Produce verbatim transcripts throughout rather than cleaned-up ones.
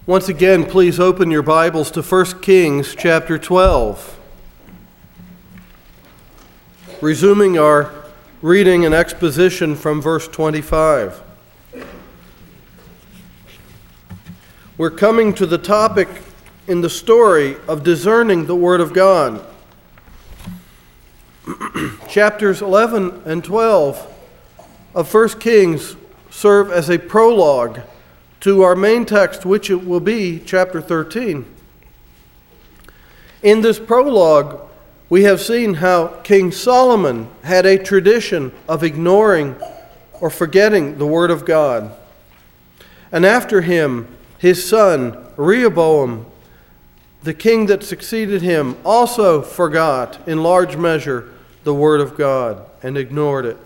Once again, please open your Bibles to First Kings chapter twelve. Resuming our reading and exposition from verse twenty-five. We're coming to the topic in the story of discerning the Word of God. Chapters eleven and twelve of First Kings serve as a prologue to our main text, which it will be chapter thirteen. In this prologue, we have seen how King Solomon had a tradition of ignoring or forgetting the Word of God. And after him, his son, Rehoboam, the king that succeeded him, also forgot in large measure the Word of God and ignored it.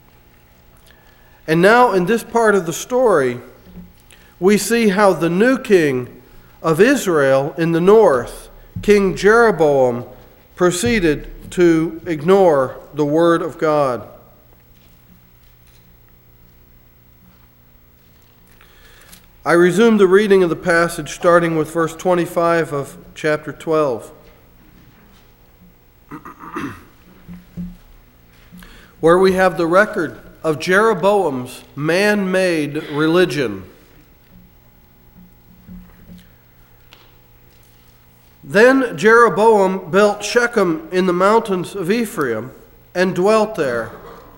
And now in this part of the story, we see how the new king of Israel in the north, King Jeroboam, proceeded to ignore the Word of God. I resume the reading of the passage starting with verse twenty-five of chapter twelve, where we have the record of Jeroboam's man-made religion. Then Jeroboam built Shechem in the mountains of Ephraim and dwelt there.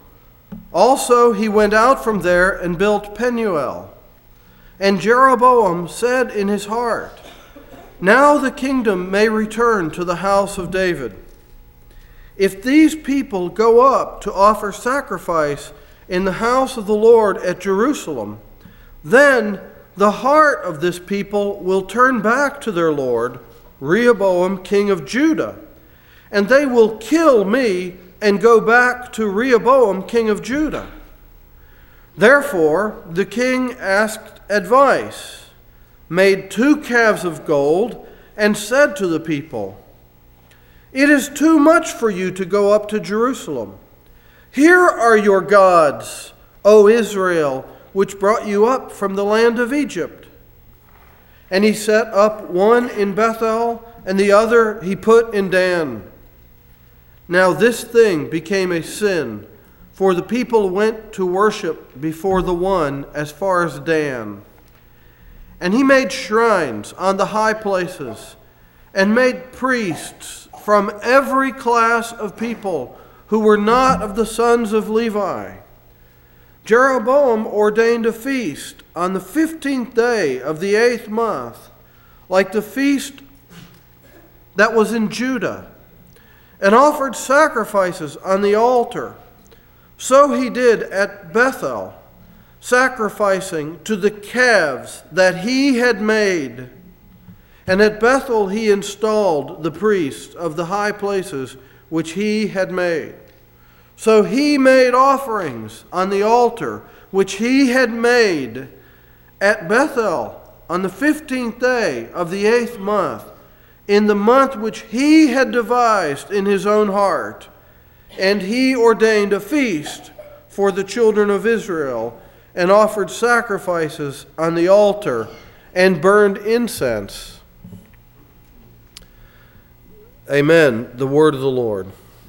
Also he went out from there and built Penuel. And Jeroboam said in his heart, "Now the kingdom may return to the house of David. If these people go up to offer sacrifice in the house of the Lord at Jerusalem, then the heart of this people will turn back to their Lord, Rehoboam, king of Judah, and they will kill me and go back to Rehoboam, king of Judah." Therefore the king asked advice, made two calves of gold, and said to the people, "It is too much for you to go up to Jerusalem. Here are your gods, O Israel, which brought you up from the land of Egypt." And he set up one in Bethel, and the other he put in Dan. Now this thing became a sin, for the people went to worship before the one as far as Dan. And he made shrines on the high places, and made priests from every class of people who were not of the sons of Levi. Jeroboam ordained a feast on the fifteenth day of the eighth month, like the feast that was in Judah, and offered sacrifices on the altar. So he did at Bethel, sacrificing to the calves that he had made. And at Bethel he installed the priests of the high places which he had made. So he made offerings on the altar which he had made at Bethel on the fifteenth day of the eighth month, in the month which he had devised in his own heart. And he ordained a feast for the children of Israel, and offered sacrifices on the altar, and burned incense. Amen. The word of the Lord.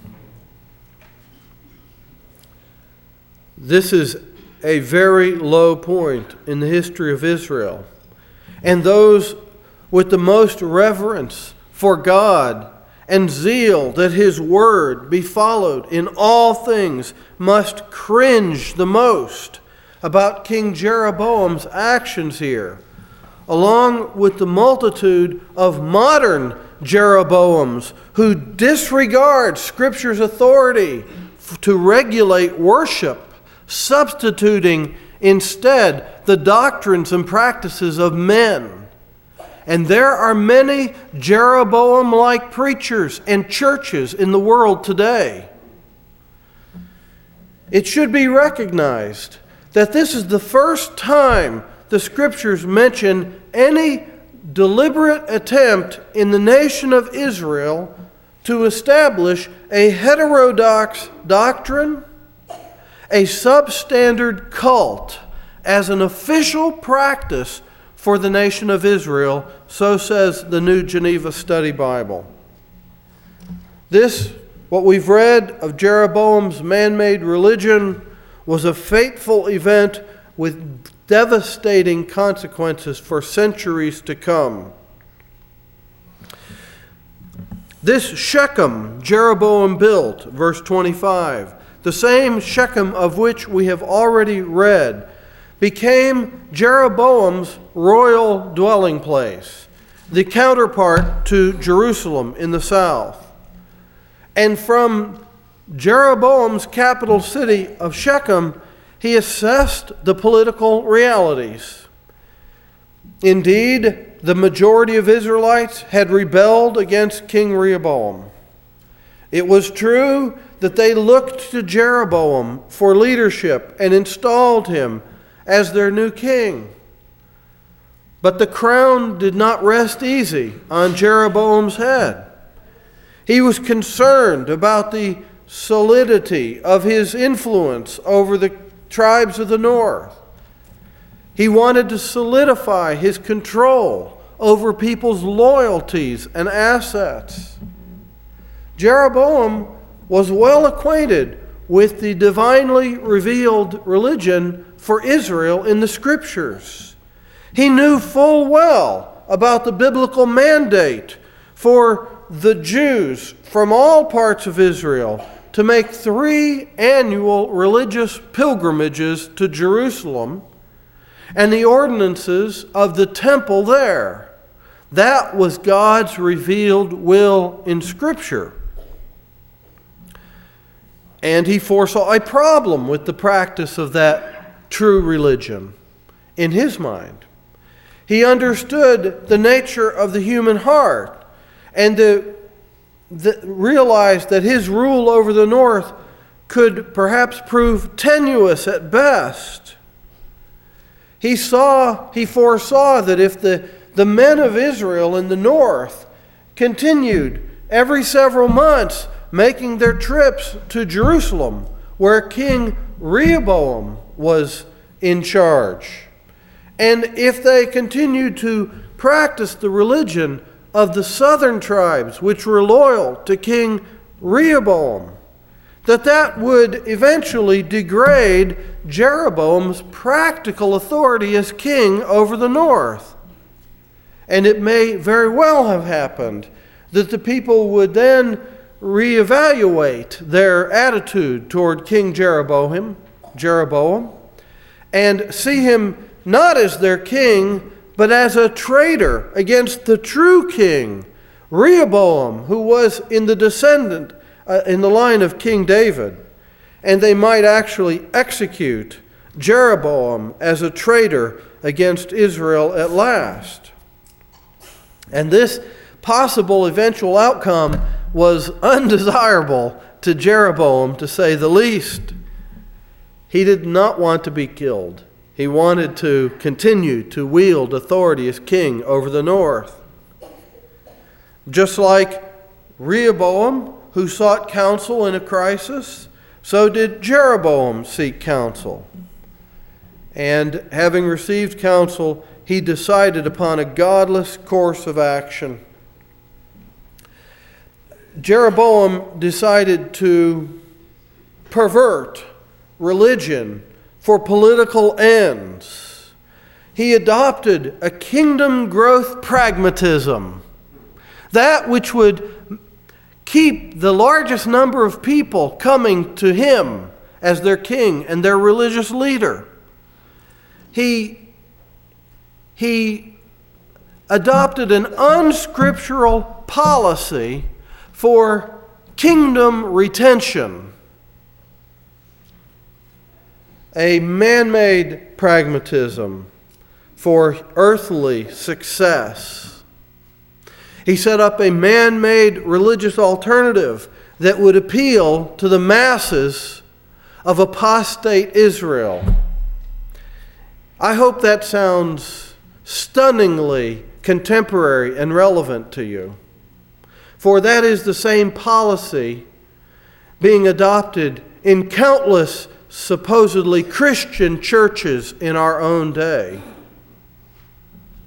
This is a very low point in the history of Israel. And those with the most reverence for God and zeal that his word be followed in all things must cringe the most about King Jeroboam's actions here, along with the multitude of modern Jeroboams who disregard Scripture's authority to regulate worship, substituting instead the doctrines and practices of men. And there are many Jeroboam-like preachers and churches in the world today. It should be recognized that this is the first time the Scriptures mention any deliberate attempt in the nation of Israel to establish a heterodox doctrine, a substandard cult, as an official practice for the nation of Israel, so says the New Geneva Study Bible. This, what we've read of Jeroboam's man-made religion, was a fateful event with devastating consequences for centuries to come. This Shechem Jeroboam built, verse twenty-five, the same Shechem of which we have already read, became Jeroboam's royal dwelling place, the counterpart to Jerusalem in the south. And from Jeroboam's capital city of Shechem, he assessed the political realities. Indeed, the majority of Israelites had rebelled against King Rehoboam. It was true that they looked to Jeroboam for leadership and installed him as their new king. But the crown did not rest easy on Jeroboam's head. He was concerned about the solidity of his influence over the tribes of the north. He wanted to solidify his control over people's loyalties and assets. Jeroboam was well acquainted with the divinely revealed religion for Israel in the Scriptures. He knew full well about the biblical mandate for the Jews from all parts of Israel to make three annual religious pilgrimages to Jerusalem and the ordinances of the temple there. That was God's revealed will in Scripture. And he foresaw a problem with the practice of that true religion in his mind. He understood the nature of the human heart and the, the, realized that his rule over the north could perhaps prove tenuous at best. He saw, he foresaw that if the, the men of Israel in the north continued every several months making their trips to Jerusalem, where King Rehoboam was in charge, and if they continued to practice the religion of the southern tribes, which were loyal to King Rehoboam, that that would eventually degrade Jeroboam's practical authority as king over the north. And it may very well have happened that the people would then reevaluate their attitude toward King Jeroboam, Jeroboam, and see him not as their king, but as a traitor against the true king, Rehoboam, who was in the descendant, uh, in the line of King David. And they might actually execute Jeroboam as a traitor against Israel at last. And this possible eventual outcome was undesirable to Jeroboam, to say the least. He did not want to be killed. He wanted to continue to wield authority as king over the north. Just like Rehoboam, who sought counsel in a crisis, so did Jeroboam seek counsel. And having received counsel, he decided upon a godless course of action. Jeroboam decided to pervert religion for political ends. He adopted a kingdom growth pragmatism, that which would keep the largest number of people coming to him as their king and their religious leader. He, he adopted an unscriptural policy for kingdom retention, a man-made pragmatism for earthly success. He set up a man-made religious alternative that would appeal to the masses of apostate Israel. I hope that sounds stunningly contemporary and relevant to you, for that is the same policy being adopted in countless supposedly Christian churches in our own day.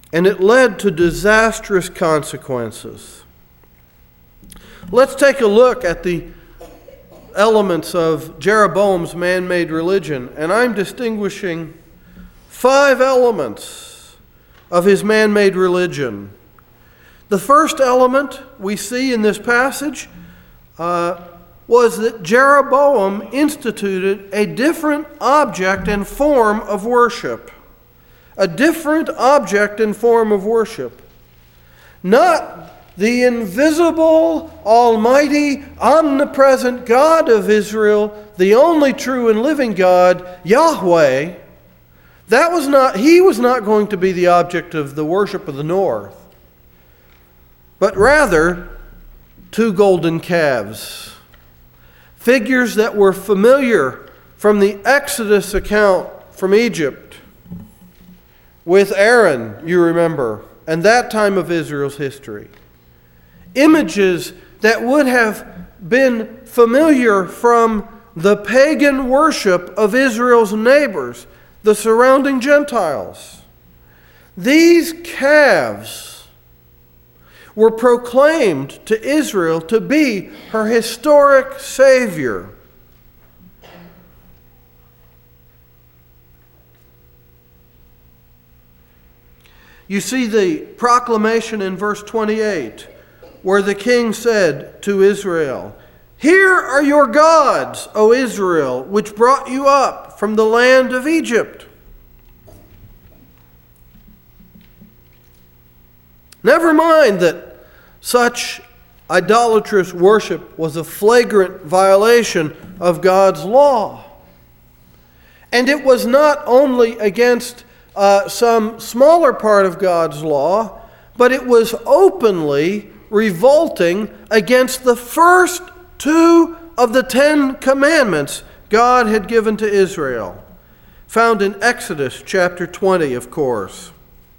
and it led to disastrous consequences. Let's take a look at the elements of Jeroboam's man-made religion, and I'm distinguishing five elements of his man-made religion. The first element we see in this passage uh, was that Jeroboam instituted a different object and form of worship. A different object and form of worship. Not the invisible, almighty, omnipresent God of Israel, the only true and living God, Yahweh. That was not, he was not going to be the object of the worship of the north. But rather, two golden calves. Figures that were familiar from the Exodus account from Egypt with Aaron, you remember, and that time of Israel's history. Images that would have been familiar from the pagan worship of Israel's neighbors, the surrounding Gentiles. These calves were proclaimed to Israel to be her historic Savior. You see the proclamation in verse twenty-eight, where the king said to Israel, "Here are your gods, O Israel, which brought you up from the land of Egypt." Never mind that such idolatrous worship was a flagrant violation of God's law. And it was not only against uh, some smaller part of God's law, but it was openly revolting against the first two of the Ten Commandments God had given to Israel, found in Exodus chapter twenty, of course.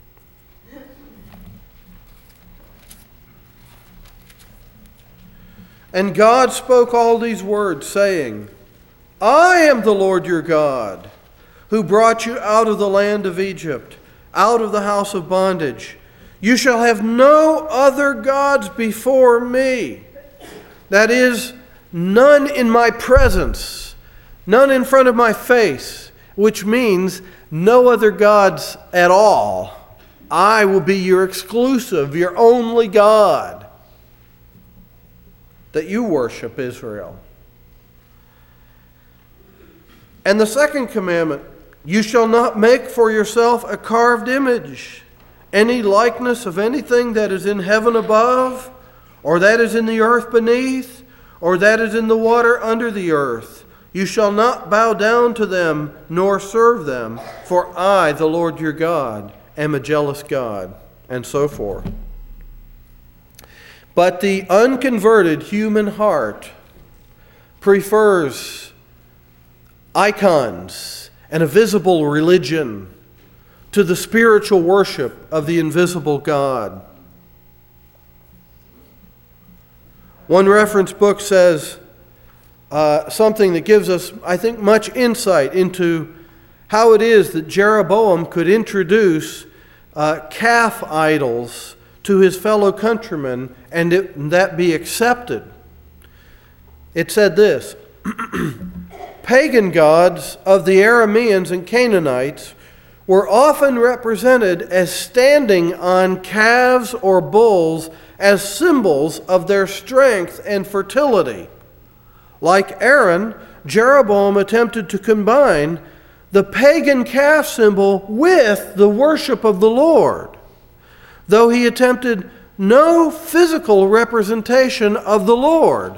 And God spoke all these words, saying, "I am the Lord your God, who brought you out of the land of Egypt, out of the house of bondage. You shall have no other gods before me." That is, none in my presence, none in front of my face, which means no other gods at all. I will be your exclusive, your only God that you worship, Israel. And the second commandment, "You shall not make for yourself a carved image, any likeness of anything that is in heaven above, or that is in the earth beneath, or that is in the water under the earth. You shall not bow down to them, nor serve them, for I, the Lord your God, am a jealous God," and so forth. But the unconverted human heart prefers icons and a visible religion to the spiritual worship of the invisible God. One reference book says uh, something that gives us, I think, much insight into how it is that Jeroboam could introduce uh, calf idols to his fellow countrymen and it, that be accepted. It said this, "Pagan gods of the Arameans and Canaanites were often represented as standing on calves or bulls as symbols of their strength and fertility. Like Aaron, Jeroboam attempted to combine the pagan calf symbol with the worship of the Lord, though he attempted no physical representation of the Lord.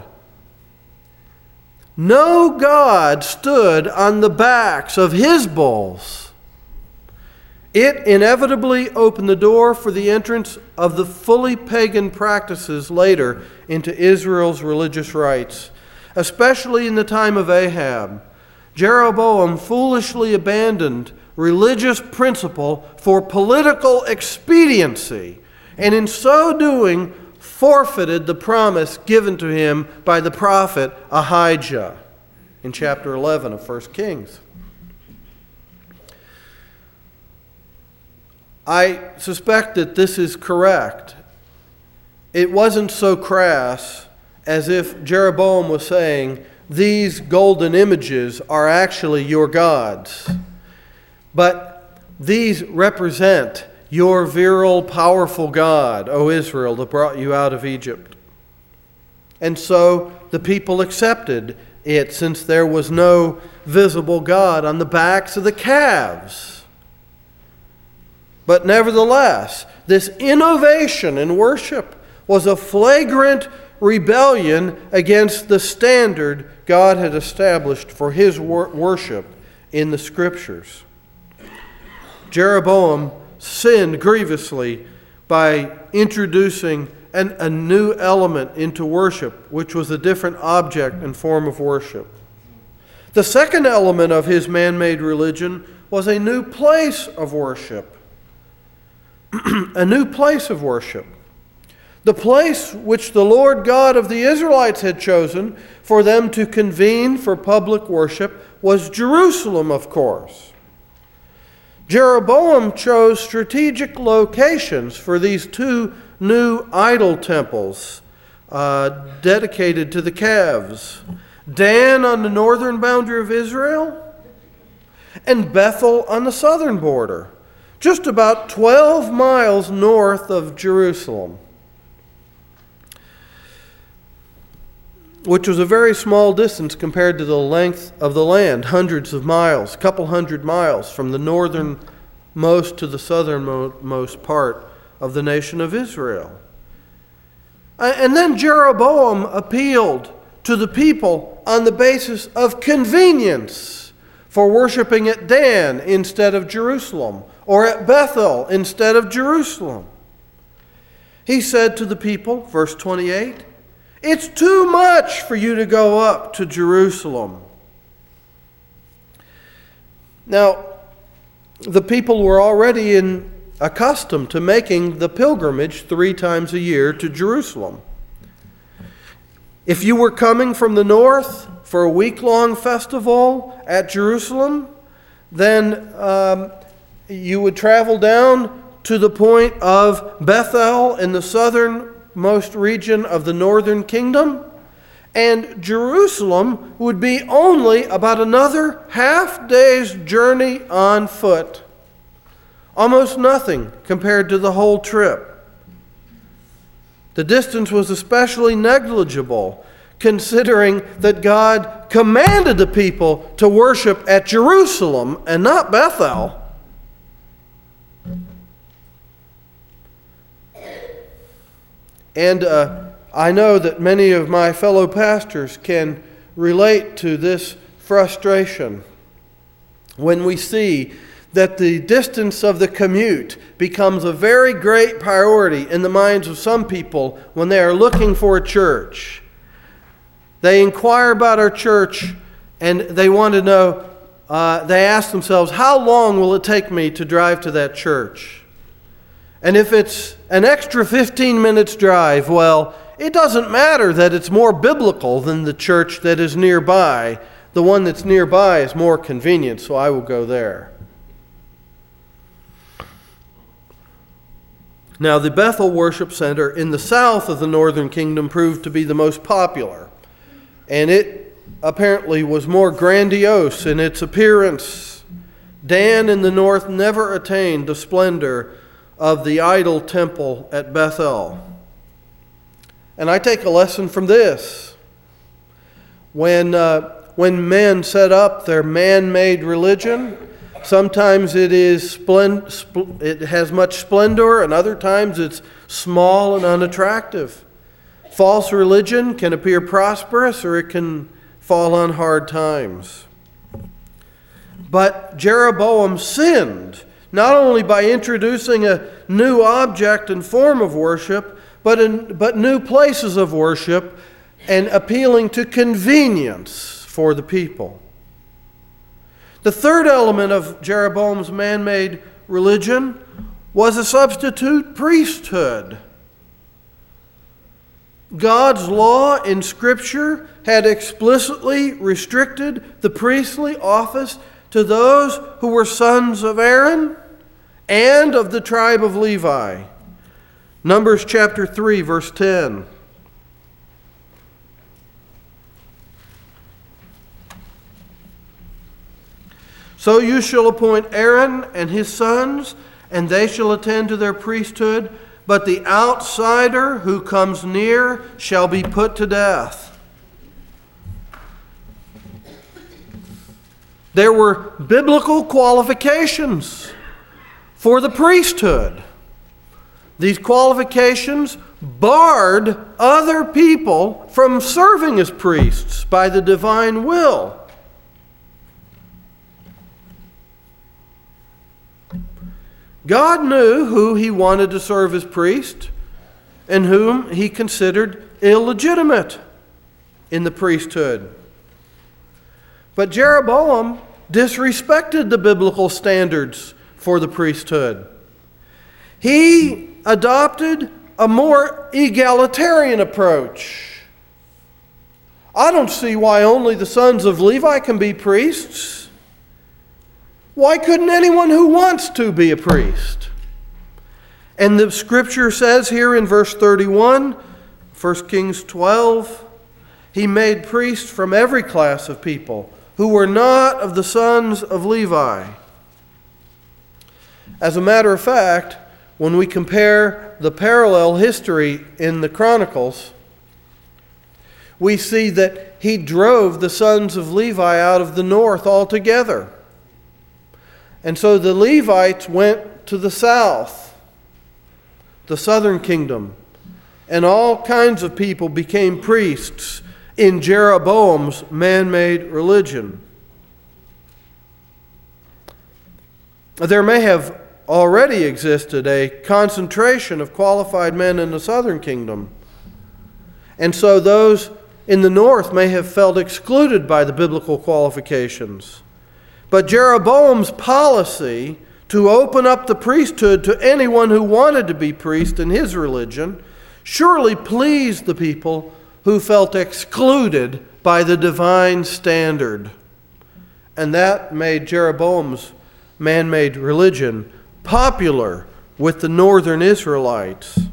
No god stood on the backs of his bulls. It inevitably opened the door for the entrance of the fully pagan practices later into Israel's religious rites, especially in the time of Ahab. Jeroboam foolishly abandoned religious principle for political expediency, and in so doing forfeited the promise given to him by the prophet Ahijah in chapter eleven of First Kings. I suspect that this is correct. It wasn't so crass as if Jeroboam was saying, these golden images are actually your gods. But these represent your virile, powerful God, O Israel, that brought you out of Egypt. And so the people accepted it, since there was no visible God on the backs of the calves. But nevertheless, this innovation in worship was a flagrant rebellion against the standard God had established for his wor- worship in the Scriptures. Jeroboam sinned grievously by introducing an, a new element into worship, which was a different object and form of worship. The second element of his man-made religion was a new place of worship. A new place of worship. The place which the Lord God of the Israelites had chosen for them to convene for public worship was Jerusalem, of course. Jeroboam chose strategic locations for these two new idol temples uh, dedicated to the calves. Dan on the northern boundary of Israel, and Bethel on the southern border, just about twelve miles north of Jerusalem, which was a very small distance compared to the length of the land, hundreds of miles, a couple hundred miles from the northernmost to the southernmost part of the nation of Israel. And then Jeroboam appealed to the people on the basis of convenience for worshiping at Dan instead of Jerusalem, or at Bethel instead of Jerusalem. He said to the people, verse twenty-eight, "It's too much for you to go up to Jerusalem." Now, the people were already in, accustomed to making the pilgrimage three times a year to Jerusalem. If you were coming from the north for a week-long festival at Jerusalem, then um, you would travel down to the point of Bethel in the southernmost region of the northern kingdom, and Jerusalem would be only about another half day's journey on foot. Almost nothing compared to the whole trip. The distance was especially negligible, considering that God commanded the people to worship at Jerusalem and not Bethel. And uh, I know that many of my fellow pastors can relate to this frustration when we see that the distance of the commute becomes a very great priority in the minds of some people when they are looking for a church. They inquire about our church and they want to know, uh, they ask themselves, how long will it take me to drive to that church? And if it's an extra fifteen minutes drive, well, it doesn't matter that it's more biblical than the church that is nearby. The one that's nearby is more convenient, so I will go there. Now, the Bethel Worship Center in the south of the northern kingdom proved to be the most popular, and it apparently was more grandiose in its appearance. Dan in the north never attained the splendor of the idol temple at Bethel. And I take a lesson from this. When, uh, when men set up their man-made religion, sometimes it is splend- spl- it has much splendor, and other times it's small and unattractive. False religion can appear prosperous, or it can fall on hard times. But Jeroboam sinned, not only by introducing a new object and form of worship, but in, but new places of worship, and appealing to convenience for the people. The third element of Jeroboam's man-made religion was a substitute priesthood. God's law in Scripture had explicitly restricted the priestly office to those who were sons of Aaron and of the tribe of Levi. Numbers chapter three, verse ten. So you shall appoint Aaron and his sons, and they shall attend to their priesthood, but the outsider who comes near shall be put to death. There were biblical qualifications for the priesthood. These qualifications barred other people from serving as priests by the divine will. God knew who he wanted to serve as priest and whom he considered illegitimate in the priesthood. But Jeroboam disrespected the biblical standards for the priesthood. He adopted a more egalitarian approach. I don't see why only the sons of Levi can be priests. Why couldn't anyone who wants to be a priest? And the scripture says here in verse thirty-one, First Kings twelve, he made priests from every class of people who were not of the sons of Levi. As a matter of fact, when we compare the parallel history in the Chronicles, we see that he drove the sons of Levi out of the north altogether. And so the Levites went to the south, the southern kingdom, and all kinds of people became priests in Jeroboam's man-made religion. There may have already existed a concentration of qualified men in the southern kingdom, and so those in the north may have felt excluded by the biblical qualifications. But Jeroboam's policy to open up the priesthood to anyone who wanted to be priest in his religion surely pleased the people who felt excluded by the divine standard. And that made Jeroboam's man-made religion popular with the northern Israelites.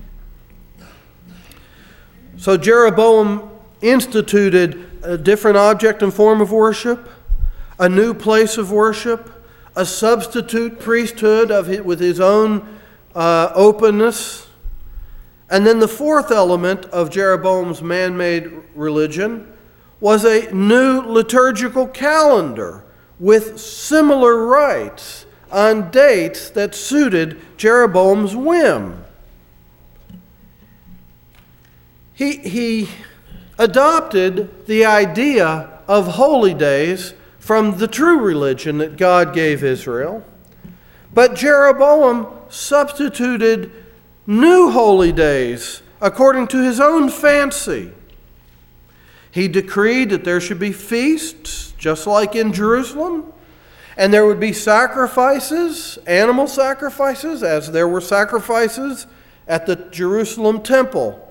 So Jeroboam instituted a different object and form of worship, a new place of worship, a substitute priesthood of his, with his own uh, openness. And then the fourth element of Jeroboam's man-made religion was a new liturgical calendar with similar rites on dates that suited Jeroboam's whim. He, he adopted the idea of holy days from the true religion that God gave Israel. But Jeroboam substituted new holy days according to his own fancy. He decreed that there should be feasts, just like in Jerusalem, and there would be sacrifices, animal sacrifices, as there were sacrifices at the Jerusalem temple.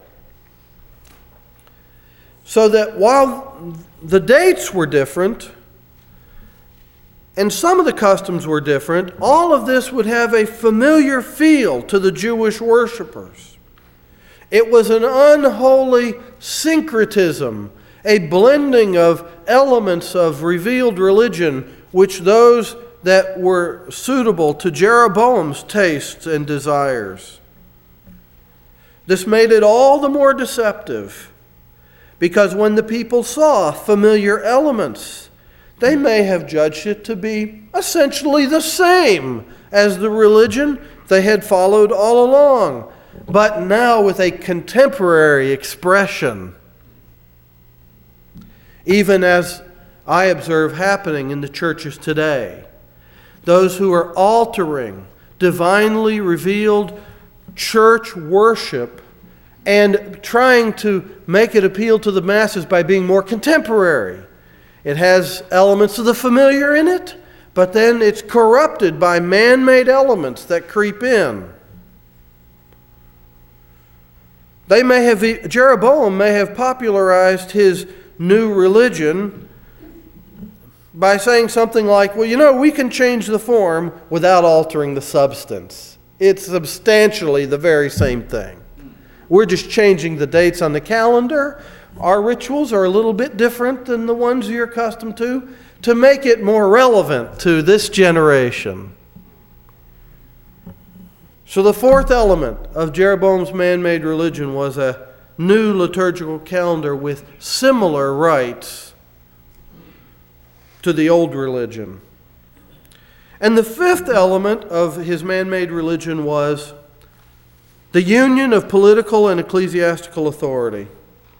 So that while the dates were different, and some of the customs were different, all of this would have a familiar feel to the Jewish worshipers. It was an unholy syncretism, a blending of elements of revealed religion, which those that were suitable to Jeroboam's tastes and desires. This made it all the more deceptive, because when the people saw familiar elements, they may have judged it to be essentially the same as the religion they had followed all along, but now with a contemporary expression. Even as I observe happening in the churches today, those who are altering divinely revealed church worship and trying to make it appeal to the masses by being more contemporary. It has elements of the familiar in it, but then it's corrupted by man-made elements that creep in. They may have, Jeroboam may have popularized his new religion by saying something like, well, you know, we can change the form without altering the substance. It's substantially the very same thing. We're just changing the dates on the calendar. Our rituals are a little bit different than the ones you're accustomed to, to make it more relevant to this generation. So the fourth element of Jeroboam's man-made religion was a new liturgical calendar with similar rites to the old religion. And the fifth element of his man-made religion was the union of political and ecclesiastical authority.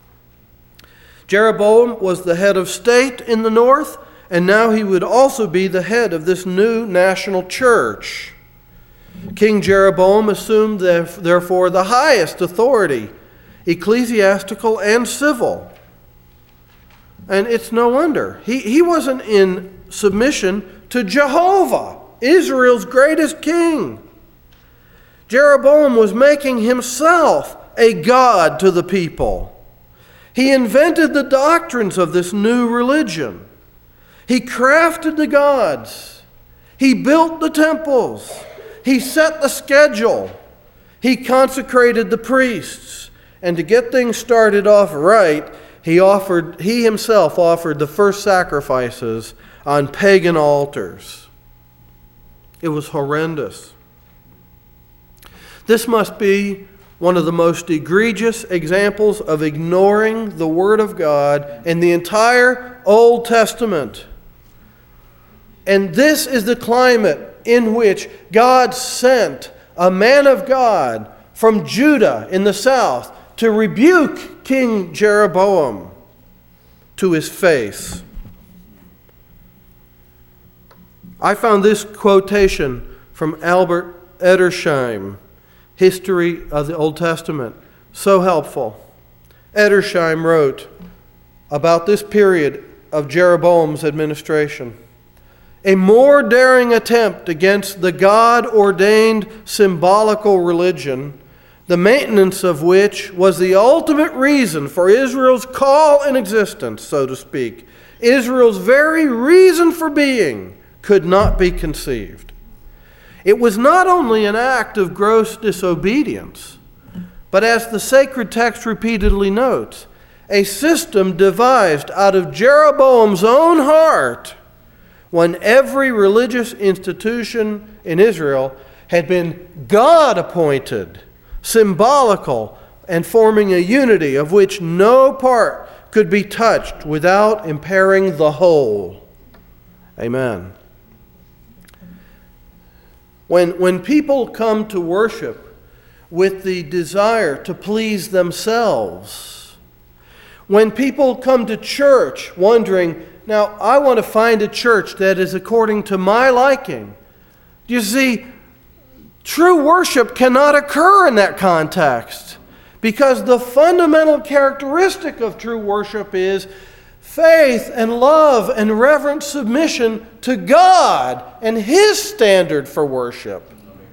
Jeroboam was the head of state in the north, and now he would also be the head of this new national church. King Jeroboam assumed, therefore, the highest authority, ecclesiastical and civil. And it's no wonder. He, he wasn't in submission to Jehovah, Israel's greatest king. Jeroboam was making himself a god to the people. He invented the doctrines of this new religion. He crafted the gods. He built the temples. He set the schedule. He consecrated the priests. And to get things started off right, he offered, he himself offered the first sacrifices on pagan altars. It was horrendous. This must be one of the most egregious examples of ignoring the Word of God in the entire Old Testament. And this is the climate in which God sent a man of God from Judah in the south to rebuke King Jeroboam to his face. I found this quotation from Albert Edersheim, History of the Old Testament, so helpful. Edersheim wrote about this period of Jeroboam's administration: a more daring attempt against the God-ordained symbolical religion, the maintenance of which was the ultimate reason for Israel's call in existence, so to speak. Israel's very reason for being could not be conceived. It was not only an act of gross disobedience, but as the sacred text repeatedly notes, a system devised out of Jeroboam's own heart when every religious institution in Israel had been God-appointed, symbolical, and forming a unity of which no part could be touched without impairing the whole. Amen. When, when people come to worship with the desire to please themselves, when people come to church wondering, now I want to find a church that is according to my liking. You see, true worship cannot occur in that context, because the fundamental characteristic of true worship is faith and love and reverent submission to God and His standard for worship.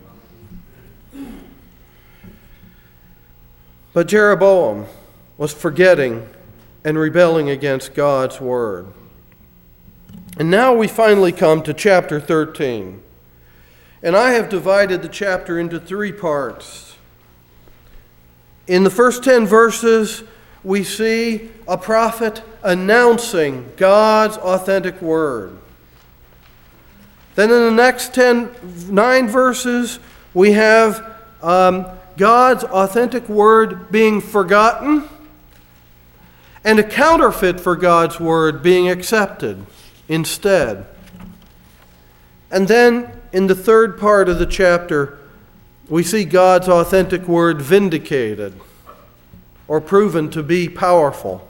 But Jeroboam was forgetting and rebelling against God's word. And now we finally come to chapter thirteen. And I have divided the chapter into three parts. In the first ten verses, we see a prophet announcing God's authentic word. Then in the next ten, nine verses, we have um, God's authentic word being forgotten and a counterfeit for God's word being accepted instead. And then in the third part of the chapter, we see God's authentic word vindicated or proven to be powerful.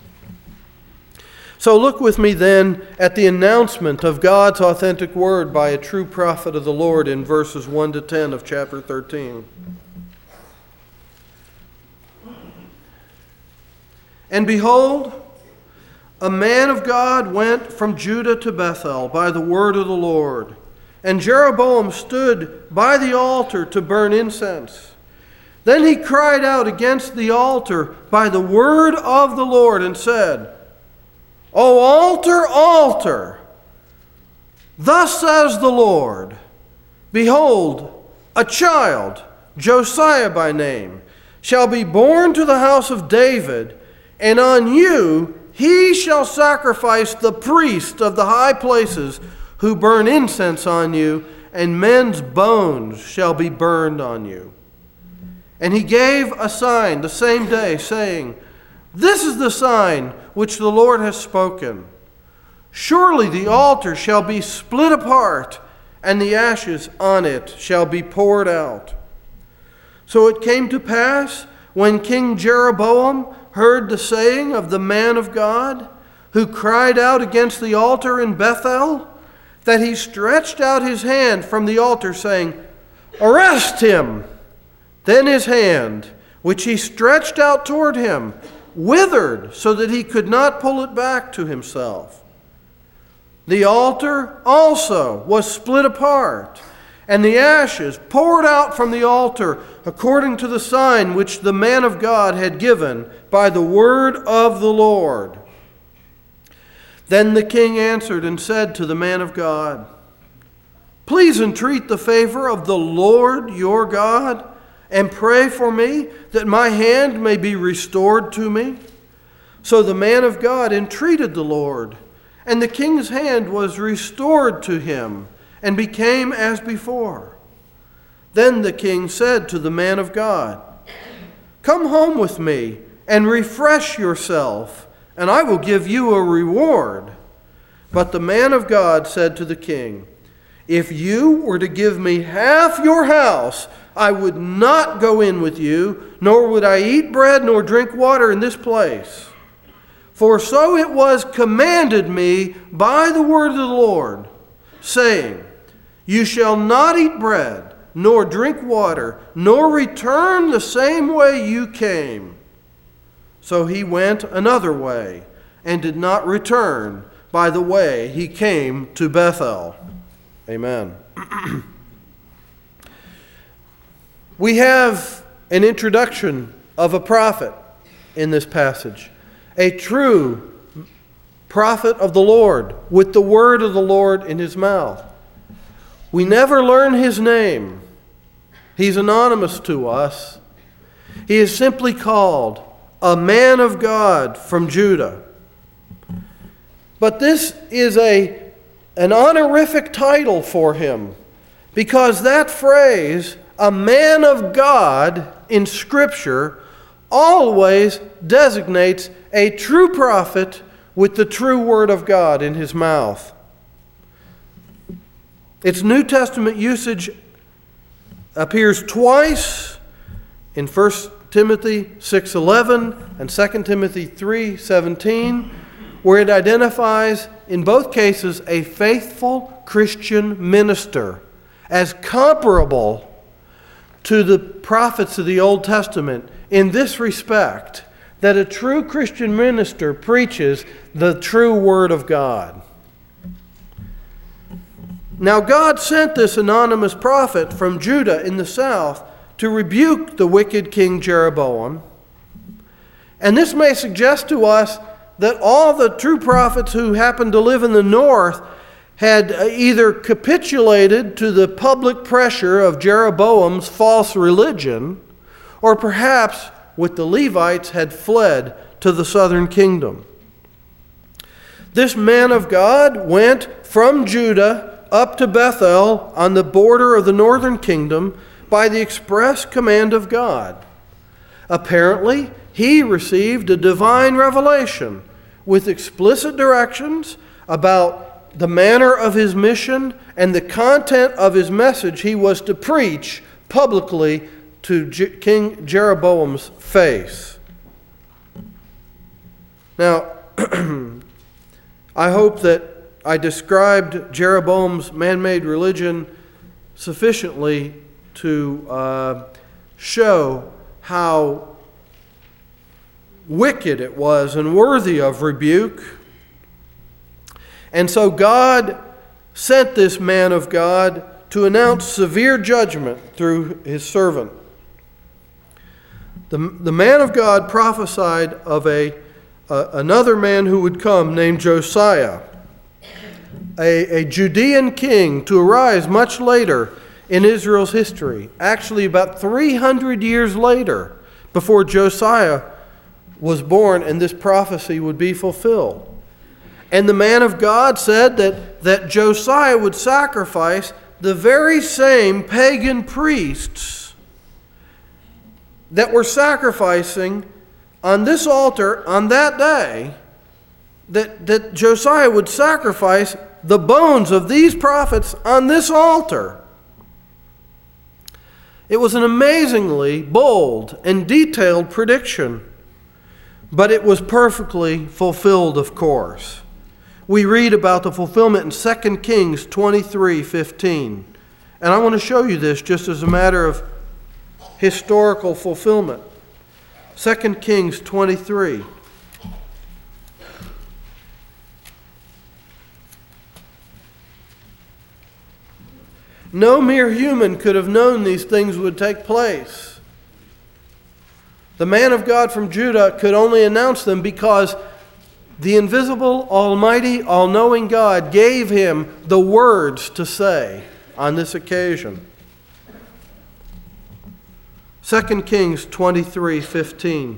So look with me then at the announcement of God's authentic word by a true prophet of the Lord in verses one to ten of chapter thirteen. And behold, a man of God went from Judah to Bethel by the word of the Lord. And Jeroboam stood by the altar to burn incense. Then he cried out against the altar by the word of the Lord and said, O altar, altar, Thus says the Lord, behold, a child, Josiah by name, shall be born to the house of David, and on you he shall sacrifice the priests of the high places who burn incense on you, and men's bones shall be burned on you. And he gave a sign the same day, saying, This is the sign which the Lord has spoken. Surely the altar shall be split apart, and the ashes on it shall be poured out. So it came to pass, when King Jeroboam heard the saying of the man of God, who cried out against the altar in Bethel, that he stretched out his hand from the altar, saying, Arrest him! Then his hand, which he stretched out toward him, withered so that he could not pull it back to himself. The altar also was split apart, and the ashes poured out from the altar according to the sign which the man of God had given by the word of the Lord. Then the king answered and said to the man of God, Please entreat the favor of the Lord your God, and pray for me, that my hand may be restored to me. So the man of God entreated the Lord, and the king's hand was restored to him, and became as before. Then the king said to the man of God, Come home with me, and refresh yourself, and I will give you a reward. But the man of God said to the king, If you were to give me half your house, I would not go in with you, nor would I eat bread nor drink water in this place. For so it was commanded me by the word of the Lord, saying, You shall not eat bread, nor drink water, nor return the same way you came. So he went another way, and did not return by the way he came to Bethel. Amen. We have an introduction of a prophet in this passage, a true prophet of the Lord, with the word of the Lord in his mouth. We never learn his name. He's anonymous to us. He is simply called a man of God from Judah. But this is a, an honorific title for him, because that phrase, a man of God, in Scripture always designates a true prophet with the true word of God in his mouth. Its New Testament usage appears twice in First Timothy six eleven and Second Timothy three seventeen, where it identifies in both cases a faithful Christian minister as comparable to the prophets of the Old Testament in this respect, that a true Christian minister preaches the true word of God. Now God sent this anonymous prophet from Judah in the south to rebuke the wicked King Jeroboam. And this may suggest to us that all the true prophets who happened to live in the north had either capitulated to the public pressure of Jeroboam's false religion, or perhaps, with the Levites, had fled to the southern kingdom. This man of God went from Judah up to Bethel on the border of the northern kingdom by the express command of God. Apparently, he received a divine revelation with explicit directions about the manner of his mission and the content of his message he was to preach publicly to Je- King Jeroboam's face. Now, I hope that I described Jeroboam's man-made religion sufficiently to uh, show how wicked it was and worthy of rebuke. And so God sent this man of God to announce severe judgment through his servant. The, the man of God prophesied of a uh, another man who would come named Josiah. a, a Judean king to arise much later in Israel's history, actually about three hundred years later, before Josiah was born and this prophecy would be fulfilled. And the man of God said that, that Josiah would sacrifice the very same pagan priests that were sacrificing on this altar on that day, that, that Josiah would sacrifice the bones of these prophets on this altar. It was an amazingly bold and detailed prediction, but it was perfectly fulfilled, of course. We read about the fulfillment in Second Kings twenty-three fifteen. And I want to show you this just as a matter of historical fulfillment. Second Kings twenty-three. No mere human could have known these things would take place. The man of God from Judah could only announce them because the invisible, almighty, all-knowing God gave him the words to say on this occasion. Second Kings twenty-three fifteen.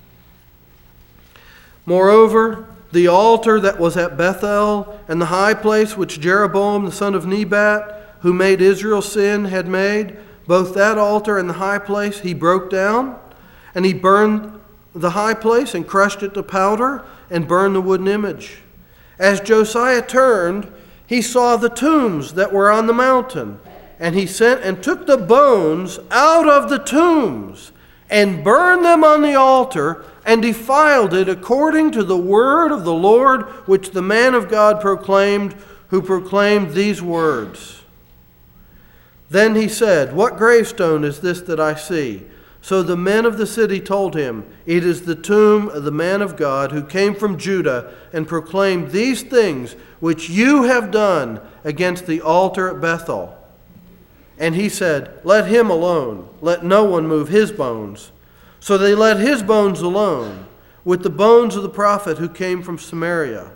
Moreover, the altar that was at Bethel and the high place which Jeroboam the son of Nebat, who made Israel sin, had made, both that altar and the high place he broke down, and he burned the high place and crushed it to powder and burned the wooden image. As Josiah turned, he saw the tombs that were on the mountain, and he sent and took the bones out of the tombs and burned them on the altar and defiled it according to the word of the Lord which the man of God proclaimed, who proclaimed these words. Then he said, "What gravestone is this that I see?" So the men of the city told him, "It is the tomb of the man of God who came from Judah and proclaimed these things which you have done against the altar at Bethel." And he said, "Let him alone. Let no one move his bones." So they let his bones alone, with the bones of the prophet who came from Samaria.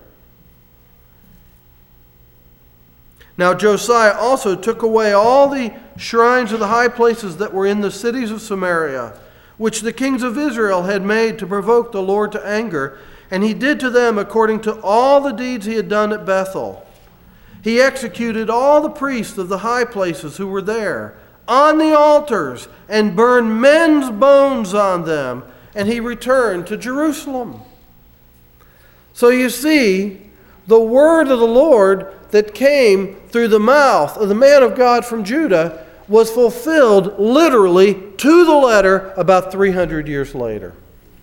Now Josiah also took away all the shrines of the high places that were in the cities of Samaria, which the kings of Israel had made to provoke the Lord to anger, and he did to them according to all the deeds he had done at Bethel. He executed all the priests of the high places who were there on the altars and burned men's bones on them, and he returned to Jerusalem. So you see, the word of the Lord that came through the mouth of the man of God from Judah was fulfilled literally to the letter about three hundred years later.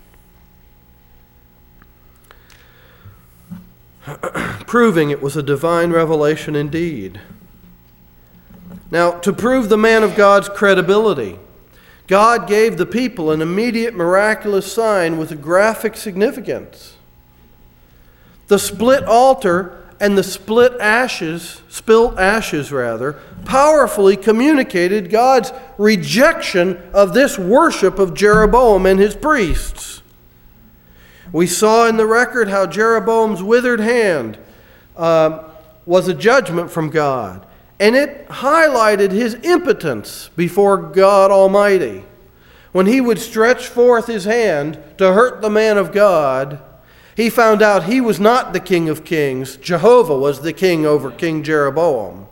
Proving it was a divine revelation indeed. Now, to prove the man of God's credibility, God gave the people an immediate miraculous sign with a graphic significance. The split altar and the split ashes, spilt ashes rather, powerfully communicated God's rejection of this worship of Jeroboam and his priests. We saw in the record how Jeroboam's withered hand uh, was a judgment from God, and it highlighted his impotence before God Almighty. When he would stretch forth his hand to hurt the man of God, he found out he was not the King of Kings. Jehovah was the king over King Jeroboam.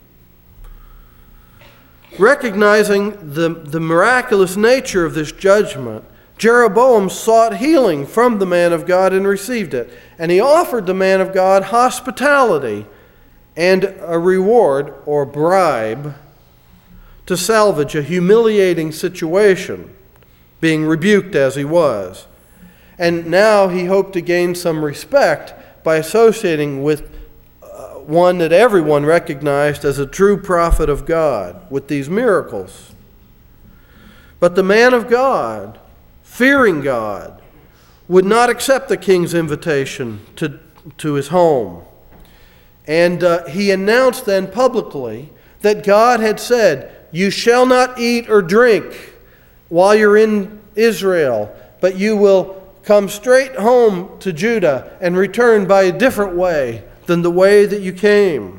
Recognizing the, the miraculous nature of this judgment, Jeroboam sought healing from the man of God and received it. And he offered the man of God hospitality and a reward or bribe to salvage a humiliating situation, being rebuked as he was. And now he hoped to gain some respect by associating with uh, one that everyone recognized as a true prophet of God with these miracles. But the man of God, fearing God, would not accept the king's invitation to, to his home. And uh, he announced then publicly that God had said, "You shall not eat or drink while you're in Israel, but you will come straight home to Judah and return by a different way than the way that you came.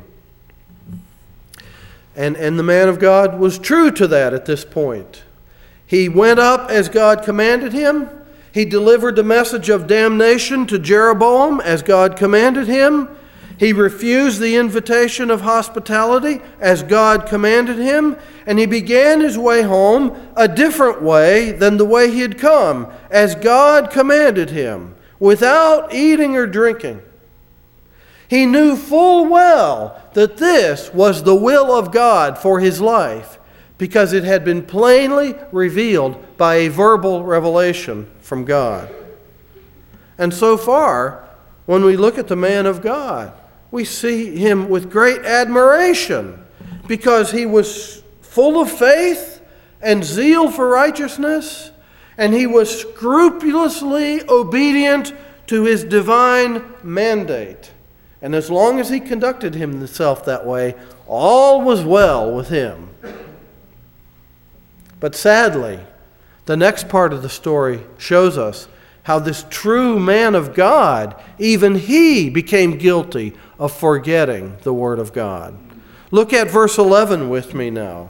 And, and the man of God was true to that at this point. He went up as God commanded him. He delivered the message of damnation to Jeroboam as God commanded him. He refused the invitation of hospitality as God commanded him. And he began his way home a different way than the way he had come, as God commanded him, without eating or drinking. He knew full well that this was the will of God for his life, because it had been plainly revealed by a verbal revelation from God. And so far, when we look at the man of God, we see him with great admiration, because he was full of faith and zeal for righteousness, and he was scrupulously obedient to his divine mandate. And as long as he conducted himself that way, all was well with him. But sadly, the next part of the story shows us how this true man of God, even he became guilty of forgetting the Word of God. Look at verse eleven with me now.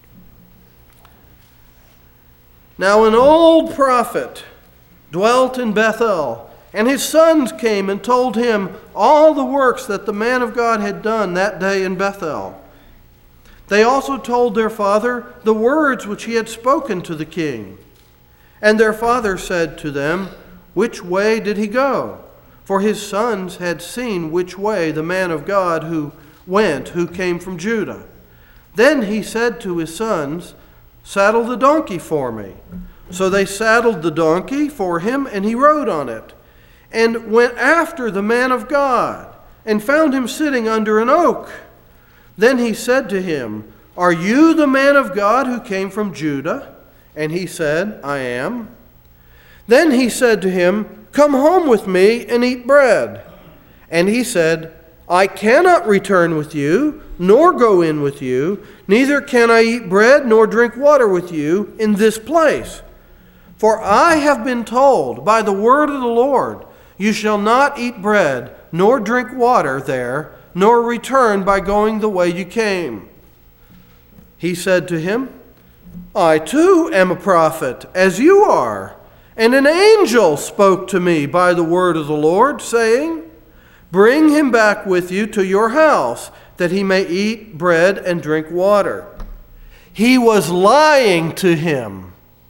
Now an old prophet dwelt in Bethel, and his sons came and told him all the works that the man of God had done that day in Bethel. They also told their father the words which he had spoken to the king. And their father said to them, "Which way did he go?" For his sons had seen which way the man of God who went, who came from Judah. Then he said to his sons, "Saddle the donkey for me." So they saddled the donkey for him, and he rode on it, and went after the man of God, and found him sitting under an oak. Then he said to him, "Are you the man of God who came from Judah?" And he said, "I am." Then he said to him, "Come home with me and eat bread." And he said, "I cannot return with you, nor go in with you, neither can I eat bread nor drink water with you in this place. For I have been told by the word of the Lord, you shall not eat bread nor drink water there, nor return by going the way you came." He said to him, "I too am a prophet, as you are. And an angel spoke to me by the word of the Lord, saying, bring him back with you to your house, that he may eat bread and drink water." He was lying to him.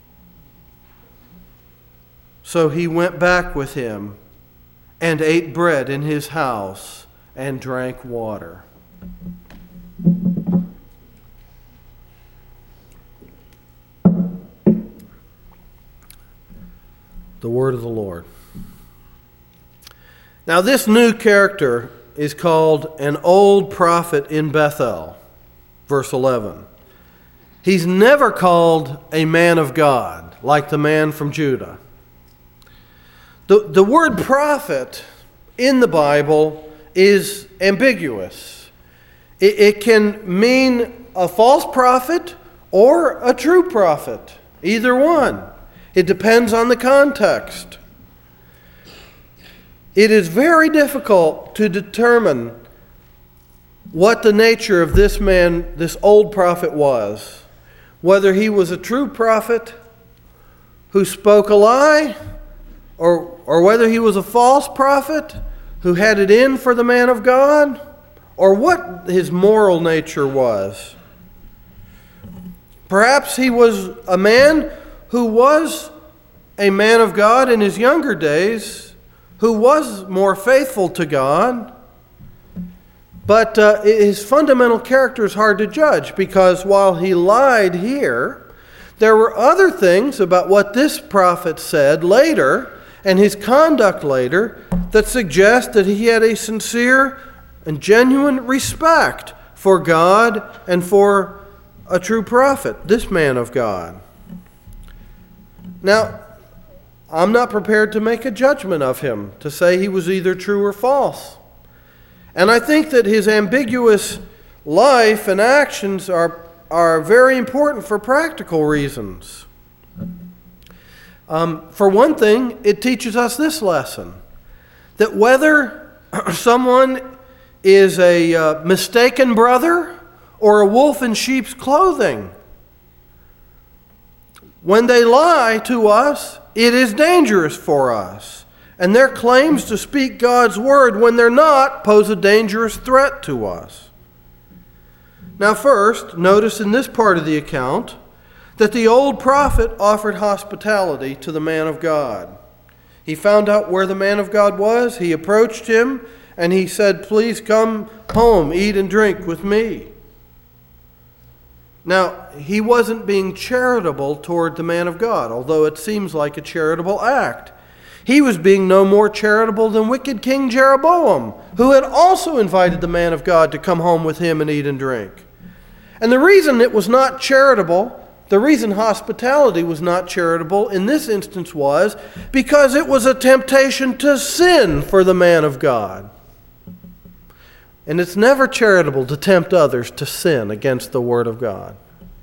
So he went back with him and ate bread in his house and drank water. The word of the Lord. Now this new character is called an old prophet in Bethel, verse eleven. He's never called a man of God, like the man from Judah. The, the word prophet in the Bible is ambiguous. It, it can mean a false prophet or a true prophet, either one. It depends on the context. It is very difficult to determine what the nature of this man, this old prophet, was. Whether he was a true prophet who spoke a lie, or, or whether he was a false prophet who had it in for the man of God, or what his moral nature was. Perhaps he was a man who was a man of God in his younger days, who was more faithful to God, but uh, his fundamental character is hard to judge, because while he lied here, there were other things about what this prophet said later and his conduct later that suggest that he had a sincere and genuine respect for God and for a true prophet, this man of God. Now, I'm not prepared to make a judgment of him, to say he was either true or false. And I think that his ambiguous life and actions are, are very important for practical reasons. Um, for one thing, it teaches us this lesson, that whether someone is a uh, mistaken brother or a wolf in sheep's clothing. When they lie to us, it is dangerous for us. And their claims to speak God's word when they're not pose a dangerous threat to us. Now first, notice in this part of the account that the old prophet offered hospitality to the man of God. He found out where the man of God was, he approached him, and he said, "Please come home, eat and drink with me." Now, he wasn't being charitable toward the man of God, although it seems like a charitable act. He was being no more charitable than wicked King Jeroboam, who had also invited the man of God to come home with him and eat and drink. And the reason it was not charitable, the reason hospitality was not charitable in this instance was because it was a temptation to sin for the man of God. And it's never charitable to tempt others to sin against the Word of God.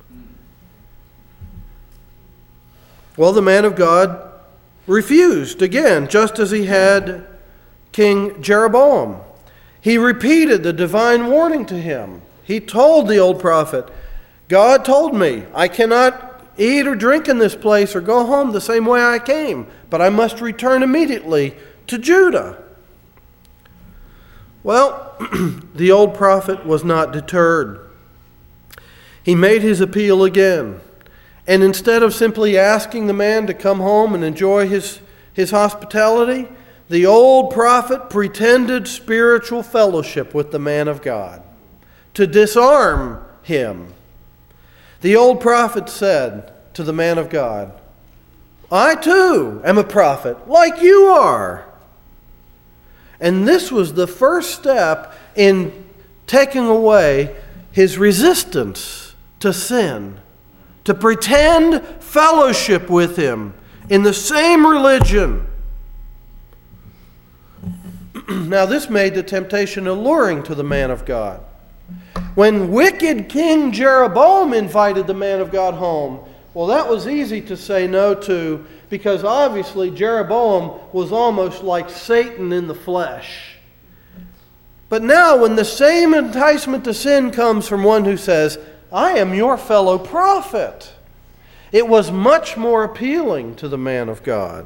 Well, the man of God refused again, just as he had King Jeroboam. He repeated the divine warning to him. He told the old prophet, "God told me I cannot eat or drink in this place or go home the same way I came, but I must return immediately to Judah." Well, the old prophet was not deterred. He made his appeal again. And instead of simply asking the man to come home and enjoy his, his hospitality, the old prophet pretended spiritual fellowship with the man of God to disarm him. The old prophet said to the man of God, "I too am a prophet like you are." And this was the first step in taking away his resistance to sin, to pretend fellowship with him in the same religion. Now this made the temptation alluring to the man of God. When wicked King Jeroboam invited the man of God home, well, that was easy to say no to, because obviously Jeroboam was almost like Satan in the flesh. But now when the same enticement to sin comes from one who says, "I am your fellow prophet," it was much more appealing to the man of God.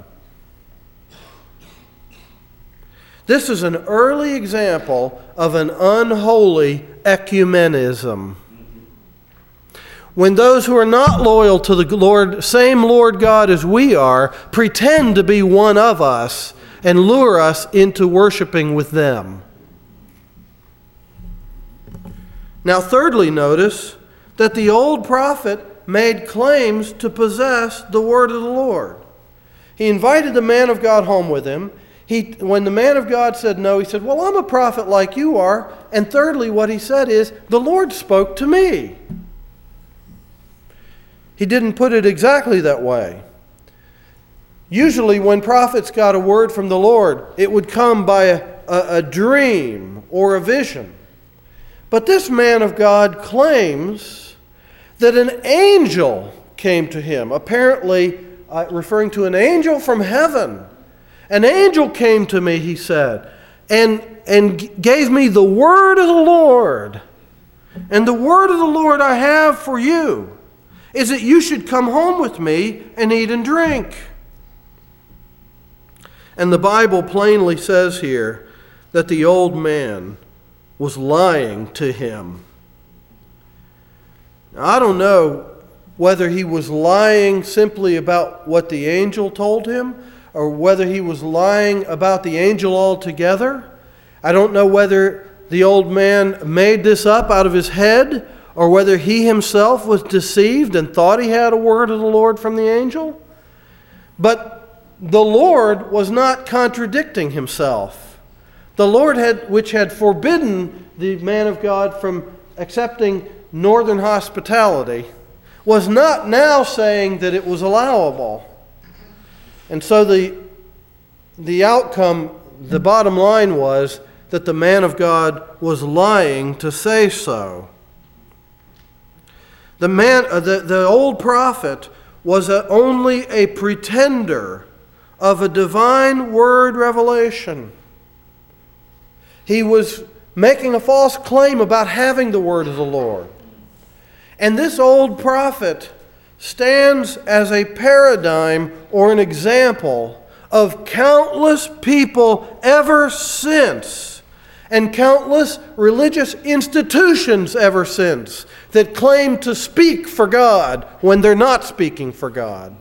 This is an early example of an unholy ecumenism. When those who are not loyal to the Lord, same Lord God as we are, pretend to be one of us and lure us into worshiping with them. Now, thirdly, notice that the old prophet made claims to possess the word of the Lord. He invited the man of God home with him. He, when the man of God said no, he said, "Well, I'm a prophet like you are." And thirdly, what he said is, "The Lord spoke to me." He didn't put it exactly that way. Usually when prophets got a word from the Lord, it would come by a, a, a dream or a vision. But this man of God claims that an angel came to him, apparently uh, referring to an angel from heaven. "An angel came to me," he said, and, and gave me the word of the Lord. "And the word of the Lord I have for you is that you should come home with me and eat and drink." And the Bible plainly says here that the old man was lying to him. Now, I don't know whether he was lying simply about what the angel told him, or whether he was lying about the angel altogether. I don't know whether the old man made this up out of his head, or whether he himself was deceived and thought he had a word of the Lord from the angel. But the Lord was not contradicting himself. The Lord, had, which had forbidden the man of God from accepting northern hospitality, was not now saying that it was allowable. And so the, the outcome, the bottom line was that the man of God was lying to say so. The man, uh, the, the old prophet was a, only a pretender of a divine word revelation. He was making a false claim about having the word of the Lord. And this old prophet stands as a paradigm or an example of countless people ever since, and countless religious institutions ever since, that claim to speak for God when they're not speaking for God.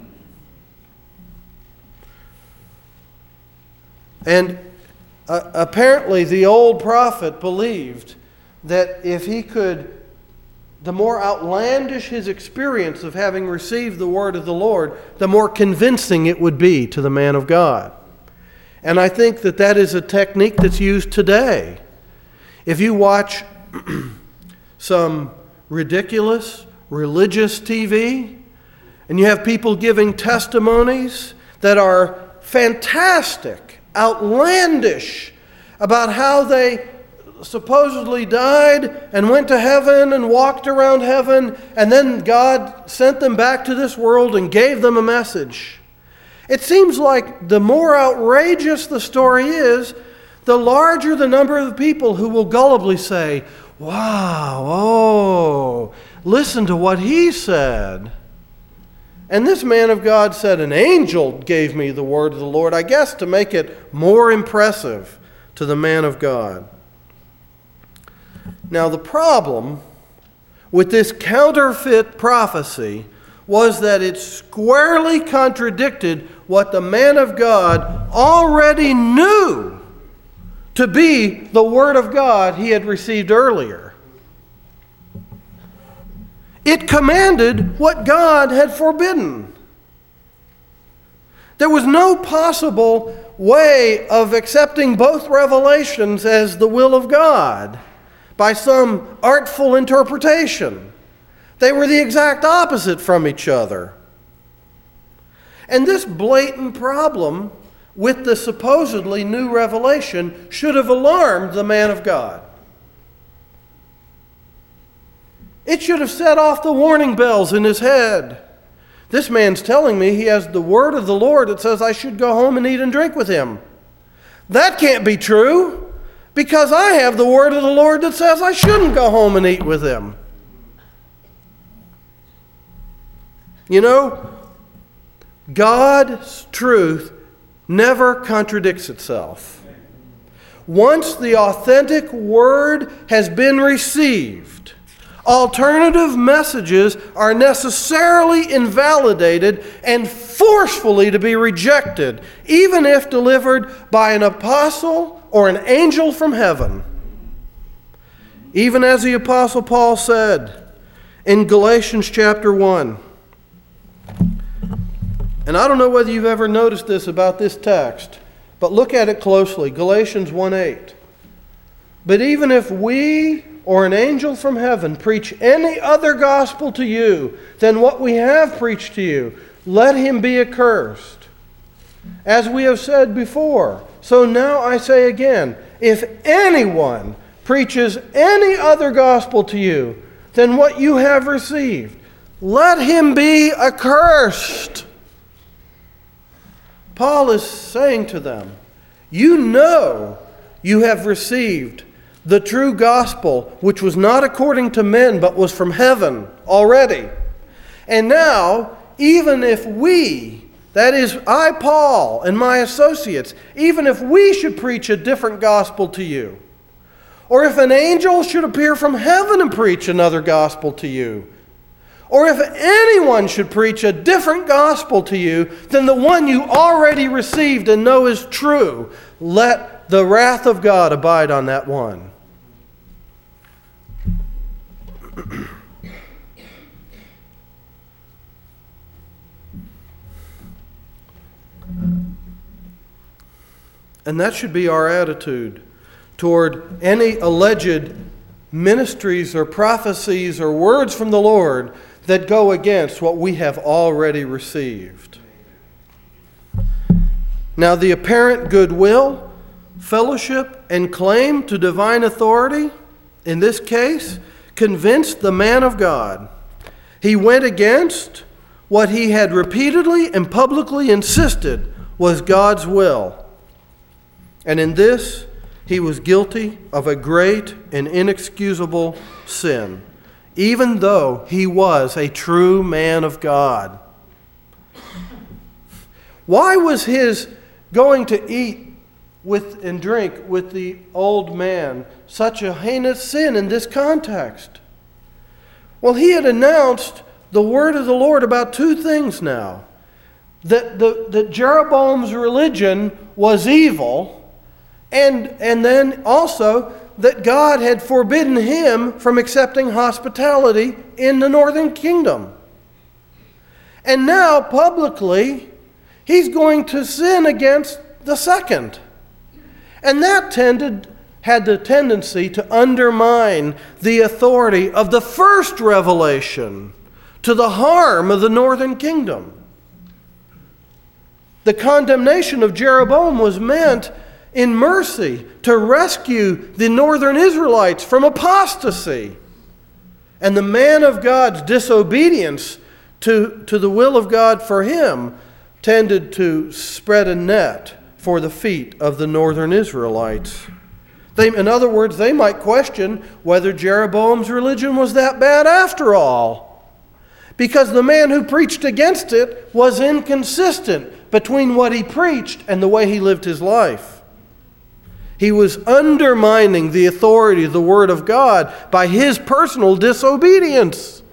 And uh, apparently the old prophet believed that if he could, the more outlandish his experience of having received the word of the Lord, the more convincing it would be to the man of God. And I think that that is a technique that's used today. If you watch some ridiculous religious T V, and you have people giving testimonies that are fantastic, outlandish, about how they supposedly died and went to heaven and walked around heaven, and then God sent them back to this world and gave them a message. It seems like the more outrageous the story is, the larger the number of people who will gullibly say, "Wow, oh, listen to what he said." And this man of God said, "An angel gave me the word of the Lord," I guess to make it more impressive to the man of God. Now, the problem with this counterfeit prophecy was that it squarely contradicted what the man of God already knew to be the word of God he had received earlier. It commanded what God had forbidden. There was no possible way of accepting both revelations as the will of God by some artful interpretation. They were the exact opposite from each other. And this blatant problem with the supposedly new revelation should have alarmed the man of God. It should have set off the warning bells in his head. This man's telling me he has the word of the Lord that says I should go home and eat and drink with him. That can't be true, because I have the word of the Lord that says I shouldn't go home and eat with him. You know, God's truth never contradicts itself. Once the authentic word has been received, alternative messages are necessarily invalidated and forcefully to be rejected, even if delivered by an apostle or an angel from heaven. Even as the Apostle Paul said in Galatians chapter one. And I don't know whether you've ever noticed this about this text, but look at it closely. Galatians one eight. But even if we or an angel from heaven preach any other gospel to you than what we have preached to you, let him be accursed. As we have said before, so now I say again, if anyone preaches any other gospel to you than what you have received, let him be accursed. Paul is saying to them, you know you have received the true gospel, which was not according to men, but was from heaven already. And now, even if we, that is, I, Paul, and my associates, even if we should preach a different gospel to you, or if an angel should appear from heaven and preach another gospel to you, or if anyone should preach a different gospel to you than the one you already received and know is true, let the wrath of God abide on that one. And that should be our attitude toward any alleged ministries or prophecies or words from the Lord that go against what we have already received. Now, the apparent goodwill, fellowship, and claim to divine authority, in this case, convinced the man of God. He went against what he had repeatedly and publicly insisted was God's will. And in this, he was guilty of a great and inexcusable sin, even though he was a true man of God. Why was his going to eat with and drink with the old man such a heinous sin in this context? Well, he had announced the word of the Lord about two things now. That, the, that Jeroboam's religion was evil, and, and then also that God had forbidden him from accepting hospitality in the northern kingdom. And now, publicly, he's going to sin against the second. And that tended, had the tendency to undermine the authority of the first revelation to the harm of the northern kingdom. The condemnation of Jeroboam was meant in mercy to rescue the northern Israelites from apostasy. And the man of God's disobedience to, to the will of God for him tended to spread a net for the feet of the northern Israelites. They, in other words, they might question whether Jeroboam's religion was that bad after all, because the man who preached against it was inconsistent between what he preached and the way he lived his life. He was undermining the authority of the Word of God by his personal disobedience.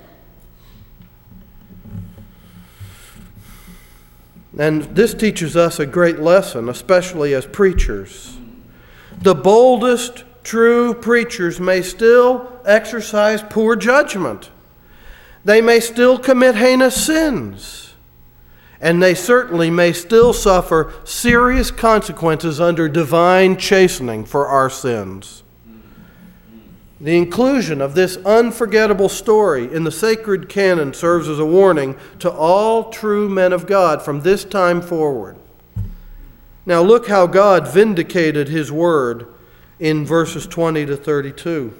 And this teaches us a great lesson, especially as preachers. The boldest true preachers may still exercise poor judgment. They may still commit heinous sins. And they certainly may still suffer serious consequences under divine chastening for our sins. The inclusion of this unforgettable story in the sacred canon serves as a warning to all true men of God from this time forward. Now look how God vindicated his word in verses twenty to thirty-two.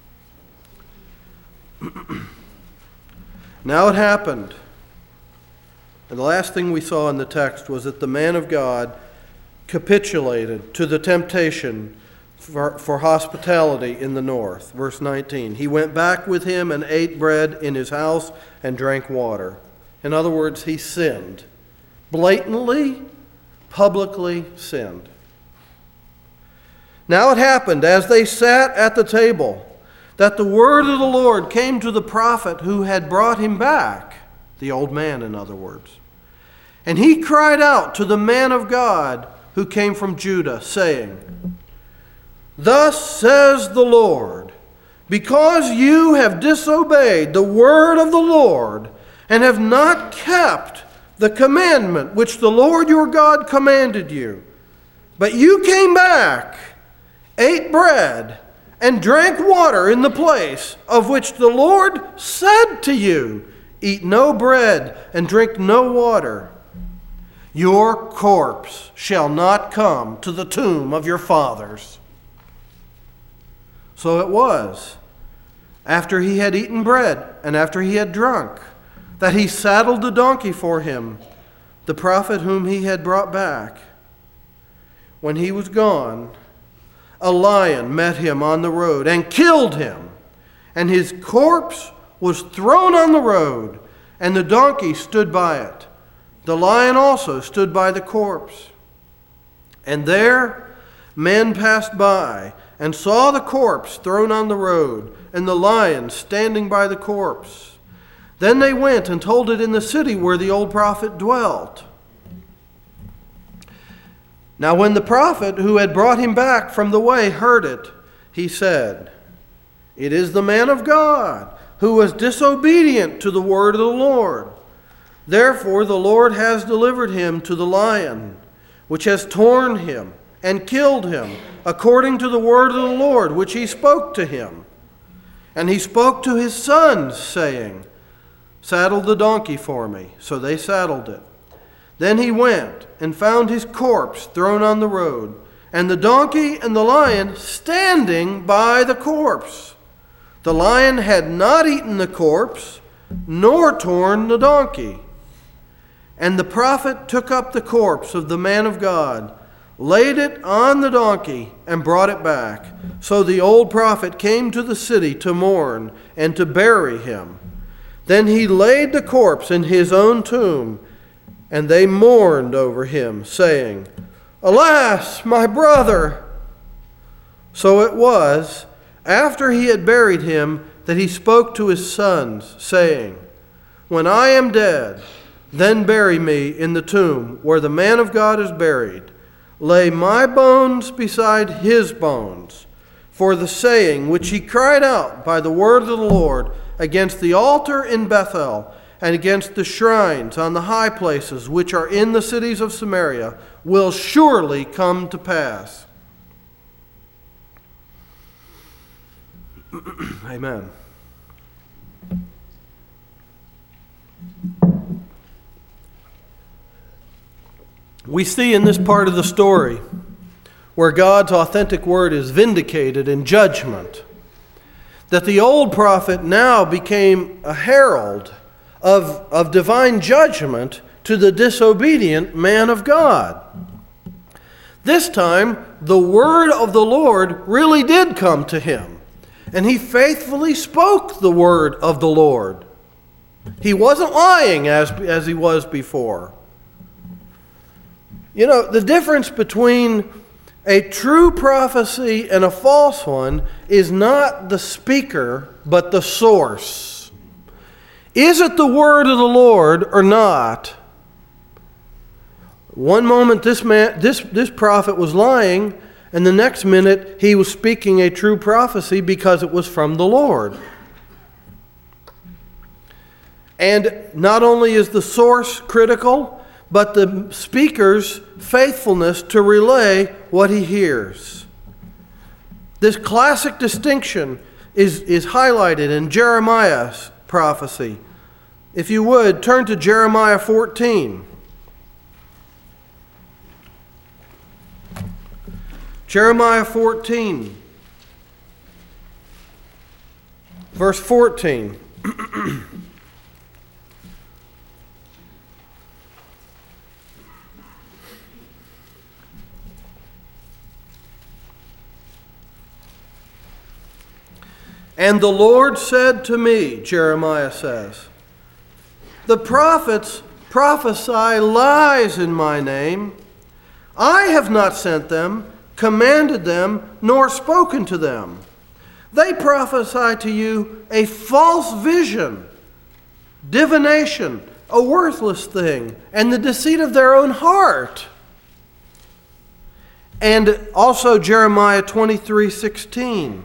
Now it happened. And the last thing we saw in the text was that the man of God capitulated to the temptation for, for hospitality in the north. Verse nineteen, he went back with him and ate bread in his house and drank water. In other words, he sinned. Blatantly, publicly sinned. Now it happened, as they sat at the table, that the word of the Lord came to the prophet who had brought him back. The old man, in other words. And he cried out to the man of God who came from Judah, saying, Thus says the Lord, because you have disobeyed the word of the Lord, and have not kept the commandment which the Lord your God commanded you, but you came back, ate bread, and drank water in the place of which the Lord said to you, Eat no bread and drink no water. Your corpse shall not come to the tomb of your fathers. So it was, after he had eaten bread and after he had drunk, that he saddled the donkey for him, the prophet whom he had brought back. When he was gone, a lion met him on the road and killed him, and his corpse was thrown on the road, and the donkey stood by it. The lion also stood by the corpse. And there men passed by and saw the corpse thrown on the road, and the lion standing by the corpse. Then they went and told it in the city where the old prophet dwelt. Now when the prophet who had brought him back from the way heard it, he said, It is the man of God, who was disobedient to the word of the Lord. Therefore the Lord has delivered him to the lion, which has torn him and killed him, according to the word of the Lord, which he spoke to him. And he spoke to his sons, saying, Saddle the donkey for me. So they saddled it. Then he went and found his corpse thrown on the road, and the donkey and the lion standing by the corpse. The lion had not eaten the corpse, nor torn the donkey. And the prophet took up the corpse of the man of God, laid it on the donkey, and brought it back. So the old prophet came to the city to mourn and to bury him. Then he laid the corpse in his own tomb, and they mourned over him, saying, Alas, my brother! So it was, after he had buried him, that he spoke to his sons, saying, When I am dead, then bury me in the tomb where the man of God is buried. Lay my bones beside his bones. For the saying which he cried out by the word of the Lord against the altar in Bethel and against the shrines on the high places which are in the cities of Samaria will surely come to pass. Amen. We see in this part of the story where God's authentic word is vindicated in judgment that the old prophet now became a herald of, of divine judgment to the disobedient man of God. This time, the word of the Lord really did come to him, and he faithfully spoke the word of the Lord. He wasn't lying as, as he was before. You know, the difference between a true prophecy and a false one is not the speaker, but the source. Is it the word of the Lord or not? One moment this man, this, this prophet was lying, and the next minute he was speaking a true prophecy because it was from the Lord. And not only is the source critical, but the speaker's faithfulness to relay what he hears. This classic distinction is, is highlighted in Jeremiah's prophecy. If you would, turn to Jeremiah fourteen. Jeremiah fourteen, verse fourteen. And the Lord said to me, Jeremiah says, the prophets prophesy lies in my name. I have not sent them, commanded them, nor spoken to them. They prophesy to you a false vision, divination, a worthless thing, and the deceit of their own heart. And also Jeremiah twenty-three sixteen.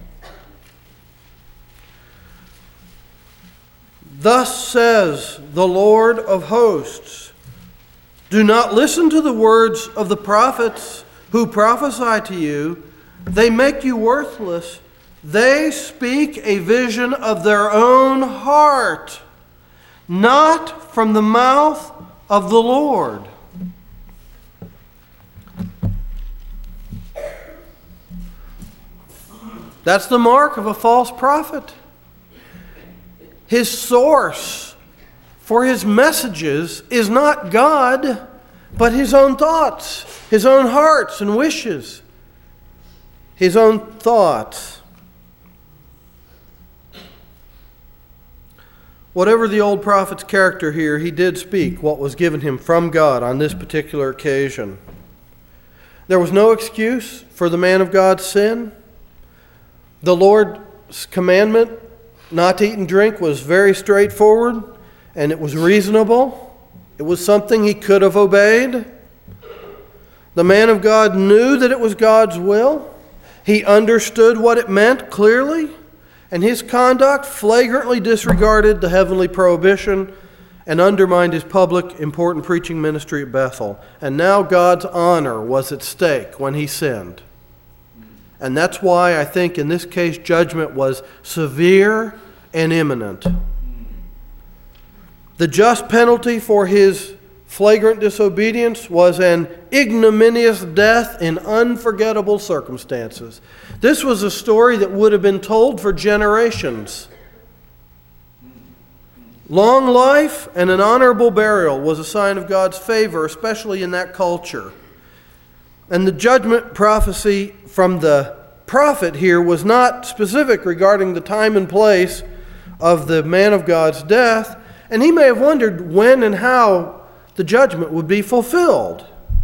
Thus says the Lord of hosts, do not listen to the words of the prophets who prophesy to you. They make you worthless. They speak a vision of their own heart, not from the mouth of the Lord. That's the mark of a false prophet. His source for his messages is not God, but his own thoughts, his own hearts and wishes, his own thoughts. Whatever the old prophet's character here, he did speak what was given him from God on this particular occasion. There was no excuse for the man of God's sin. The Lord's commandment not to eat and drink was very straightforward, and it was reasonable. It was something he could have obeyed. The man of God knew that it was God's will. He understood what it meant clearly, and his conduct flagrantly disregarded the heavenly prohibition and undermined his public, important preaching ministry at Bethel. And now God's honor was at stake when he sinned. And that's why I think in this case judgment was severe and imminent. The just penalty for his flagrant disobedience was an ignominious death in unforgettable circumstances. This was a story that would have been told for generations. Long life and an honorable burial was a sign of God's favor, especially in that culture. And the judgment prophecy from the prophet here was not specific regarding the time and place of the man of God's death, and he may have wondered when and how the judgment would be fulfilled.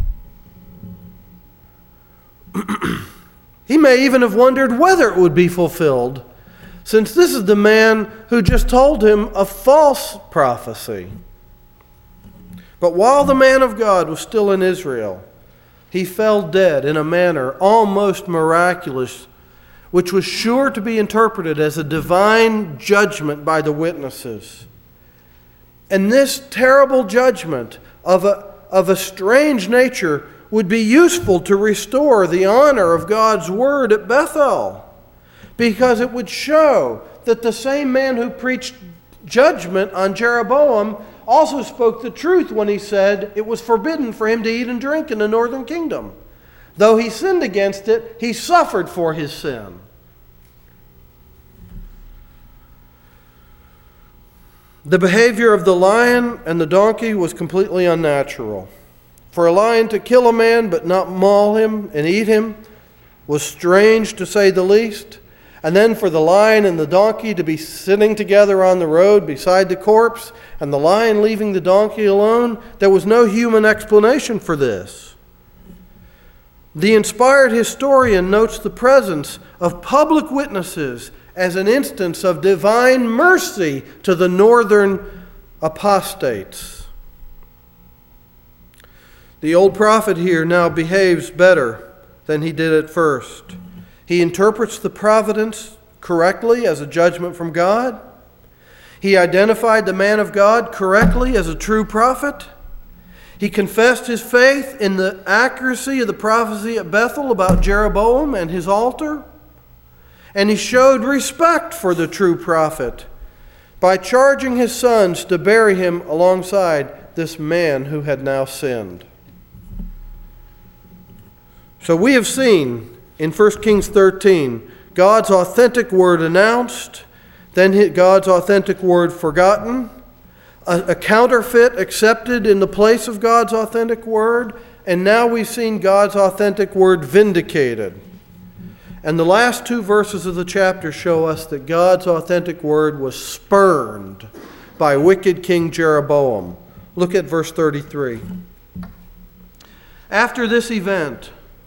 He may even have wondered whether it would be fulfilled, since this is the man who just told him a false prophecy. But while the man of God was still in Israel, he fell dead in a manner almost miraculous, which was sure to be interpreted as a divine judgment by the witnesses. And this terrible judgment of a, of a strange nature would be useful to restore the honor of God's word at Bethel, because it would show that the same man who preached judgment on Jeroboam also spoke the truth when he said it was forbidden for him to eat and drink in the northern kingdom. Though he sinned against it, he suffered for his sin. The behavior of the lion and the donkey was completely unnatural. For a lion to kill a man but not maul him and eat him was strange, to say the least. And then for the lion and the donkey to be sitting together on the road beside the corpse, and the lion leaving the donkey alone, there was no human explanation for this. The inspired historian notes the presence of public witnesses as an instance of divine mercy to the northern apostates. The old prophet here now behaves better than he did at first. He interprets the providence correctly as a judgment from God. He identified the man of God correctly as a true prophet. He confessed his faith in the accuracy of the prophecy at Bethel about Jeroboam and his altar. And he showed respect for the true prophet by charging his sons to bury him alongside this man who had now sinned. So we have seen in First Kings thirteen, God's authentic word announced, then God's authentic word forgotten, a, a counterfeit accepted in the place of God's authentic word, and now we've seen God's authentic word vindicated. And the last two verses of the chapter show us that God's authentic word was spurned by wicked King Jeroboam. Look at verse thirty-three. After this event,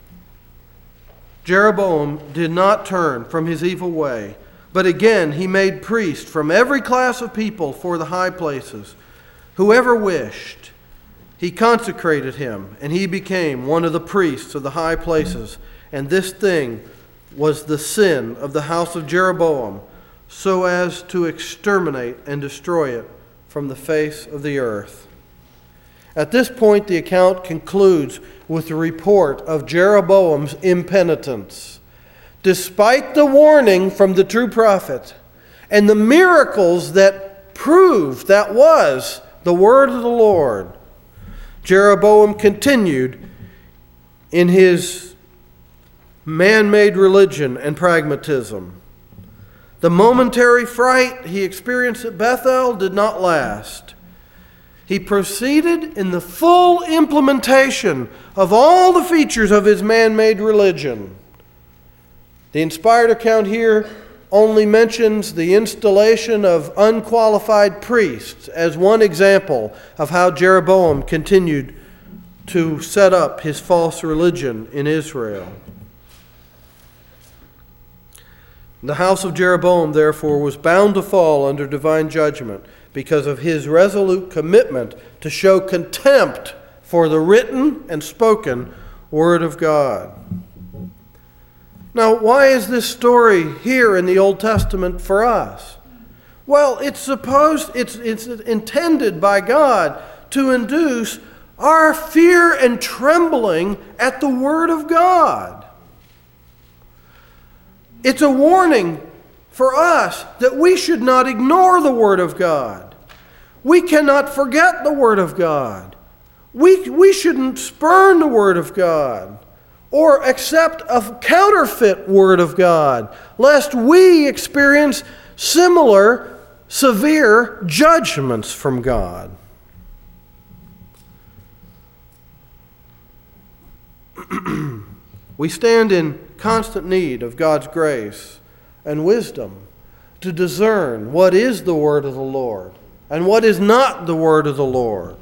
Jeroboam did not turn from his evil way, but again he made priests from every class of people for the high places. Whoever wished, he consecrated him, and he became one of the priests of the high places. And this thing was the sin of the house of Jeroboam, so as to exterminate and destroy it from the face of the earth. At this point, the account concludes with the report of Jeroboam's impenitence. Despite the warning from the true prophet and the miracles that proved that was the word of the Lord, Jeroboam continued in his man-made religion and pragmatism. The momentary fright he experienced at Bethel did not last. He proceeded in the full implementation of all the features of his man-made religion. The inspired account here only mentions the installation of unqualified priests as one example of how Jeroboam continued to set up his false religion in Israel. The house of Jeroboam, therefore, was bound to fall under divine judgment because of his resolute commitment to show contempt for the written and spoken Word of God. Now, why is this story here in the Old Testament for us? Well, it's supposed, it's, it's intended by God to induce our fear and trembling at the Word of God. It's a warning for us that we should not ignore the Word of God. We cannot forget the Word of God. We, we shouldn't spurn the Word of God or accept a counterfeit Word of God, lest we experience similar severe judgments from God. We stand in constant need of God's grace and wisdom to discern what is the word of the Lord and what is not the word of the Lord.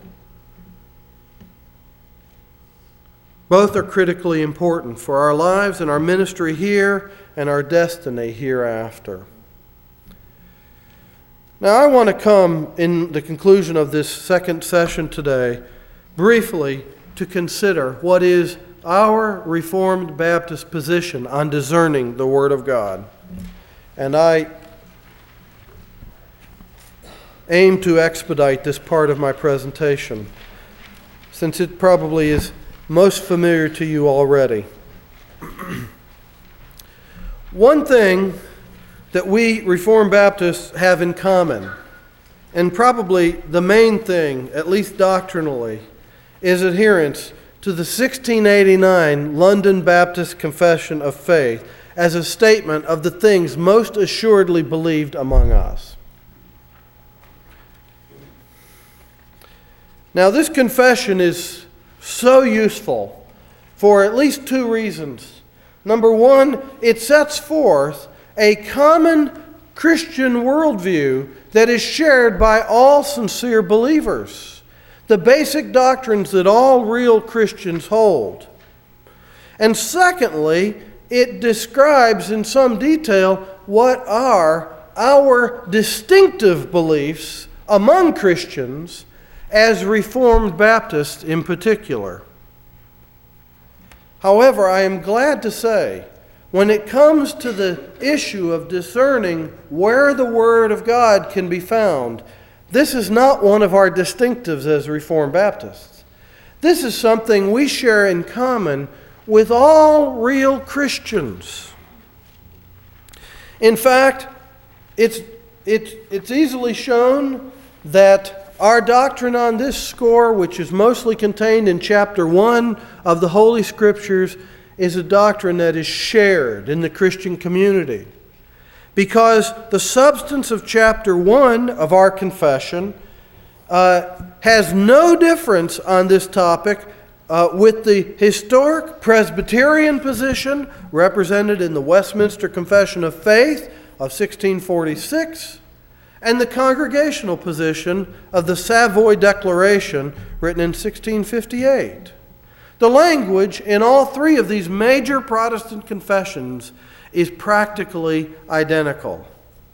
Both are critically important for our lives and our ministry here and our destiny hereafter. Now, I want to come in the conclusion of this second session today briefly to consider what is our Reformed Baptist position on discerning the Word of God. And I aim to expedite this part of my presentation, since it probably is most familiar to you already. One thing that we Reformed Baptists have in common, and probably the main thing, at least doctrinally, is adherence to the sixteen eighty-nine London Baptist Confession of Faith as a statement of the things most assuredly believed among us. Now, this confession is so useful for at least two reasons. Number one, it sets forth a common Christian worldview that is shared by all sincere believers, the basic doctrines that all real Christians hold. And secondly, it describes in some detail what are our distinctive beliefs among Christians as Reformed Baptists in particular. However, I am glad to say, when it comes to the issue of discerning where the Word of God can be found, this is not one of our distinctives as Reformed Baptists. This is something we share in common with all real Christians. In fact, it's, it's, it's easily shown that our doctrine on this score, which is mostly contained in chapter one of the Holy Scriptures, is a doctrine that is shared in the Christian community. Because the substance of chapter one of our confession uh, has no difference on this topic uh, with the historic Presbyterian position represented in the Westminster Confession of Faith of sixteen forty-six and the congregational position of the Savoy Declaration written in sixteen fifty-eight. The language in all three of these major Protestant confessions is practically identical.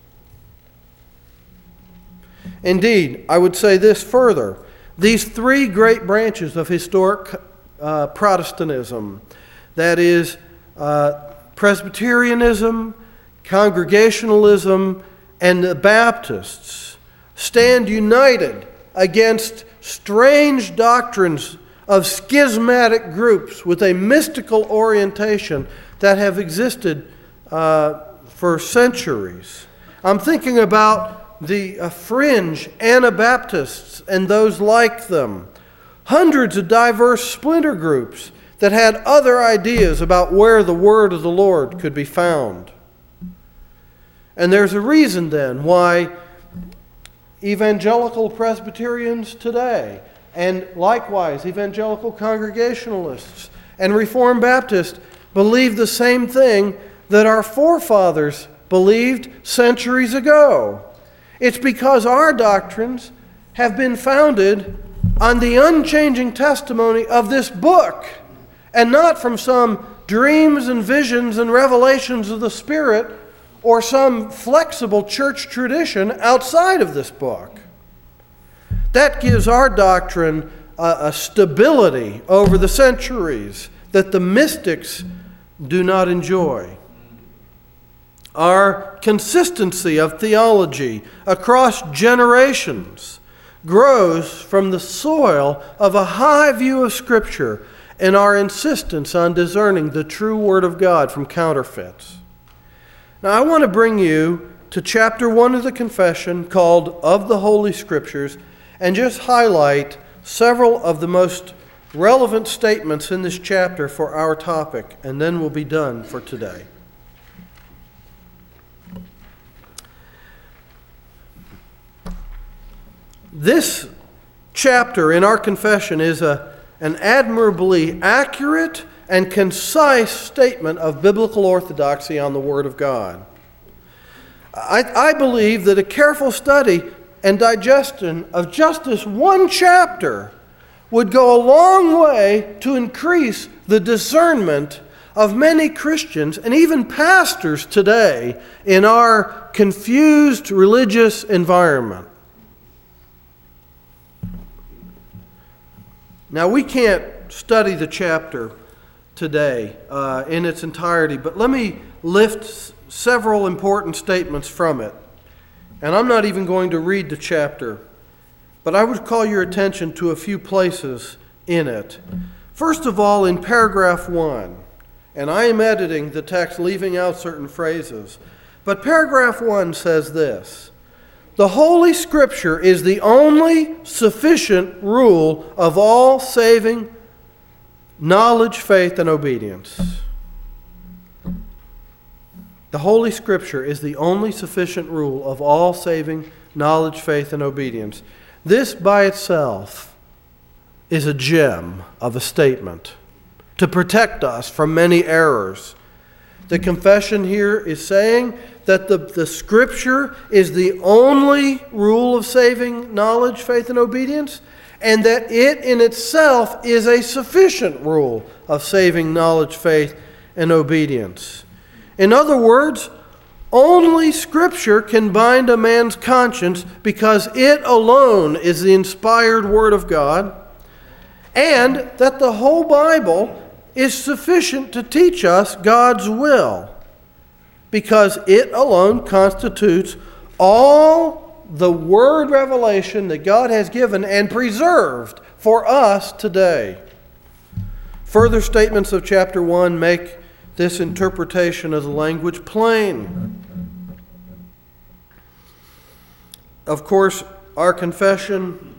Indeed, I would say this further. These three great branches of historic uh, Protestantism, that is, uh, Presbyterianism, Congregationalism, and the Baptists, stand united against strange doctrines of schismatic groups with a mystical orientation that have existed uh, for centuries. I'm thinking about the uh, fringe Anabaptists and those like them. Hundreds of diverse splinter groups that had other ideas about where the word of the Lord could be found. And there's a reason then why evangelical Presbyterians today, and likewise evangelical Congregationalists and Reformed Baptists, believe the same thing that our forefathers believed centuries ago. It's because our doctrines have been founded on the unchanging testimony of this book, and not from some dreams and visions and revelations of the Spirit or some flexible church tradition outside of this book. That gives our doctrine a, a stability over the centuries that the mystics do not enjoy. Our consistency of theology across generations grows from the soil of a high view of Scripture and our insistence on discerning the true Word of God from counterfeits. Now, I want to bring you to chapter one of the confession called Of the Holy Scriptures and just highlight several of the most relevant statements in this chapter for our topic, and then we'll be done for today. This chapter in our confession is a, an admirably accurate and concise statement of biblical orthodoxy on the Word of God. I, I believe that a careful study and digestion of just this one chapter would go a long way to increase the discernment of many Christians and even pastors today in our confused religious environment. Now, we can't study the chapter today uh, in its entirety, but let me lift s- several important statements from it. And I'm not even going to read the chapter, but I would call your attention to a few places in it. First of all, in paragraph one, and I am editing the text, leaving out certain phrases, but paragraph one says this: the Holy Scripture is the only sufficient rule of all saving knowledge, faith, and obedience. The Holy Scripture is the only sufficient rule of all saving knowledge, faith, and obedience. This by itself is a gem of a statement to protect us from many errors. The confession here is saying that the, the Scripture is the only rule of saving knowledge, faith, and obedience, and that it in itself is a sufficient rule of saving knowledge, faith, and obedience. In other words, only Scripture can bind a man's conscience because it alone is the inspired Word of God, and that the whole Bible is sufficient to teach us God's will because it alone constitutes all the Word revelation that God has given and preserved for us today. Further statements of chapter one make this interpretation of the language plain. Of course, our confession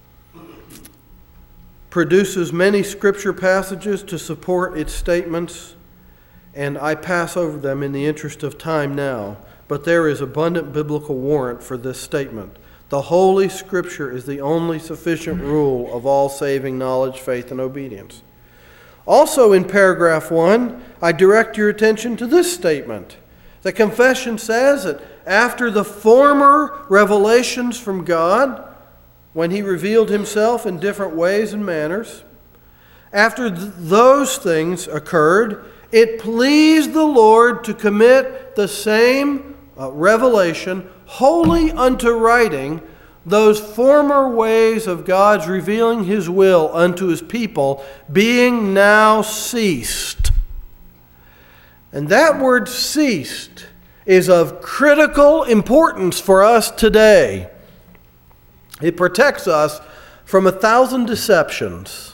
produces many scripture passages to support its statements, and I pass over them in the interest of time now, but there is abundant biblical warrant for this statement. The Holy Scripture is the only sufficient rule of all saving knowledge, faith, and obedience. Also in paragraph one, I direct your attention to this statement. The confession says that after the former revelations from God, when He revealed Himself in different ways and manners, after th- those things occurred, it pleased the Lord to commit the same uh, revelation wholly unto writing, those former ways of God's revealing His will unto His people being now ceased. And that word ceased is of critical importance for us today. It protects us from a thousand deceptions.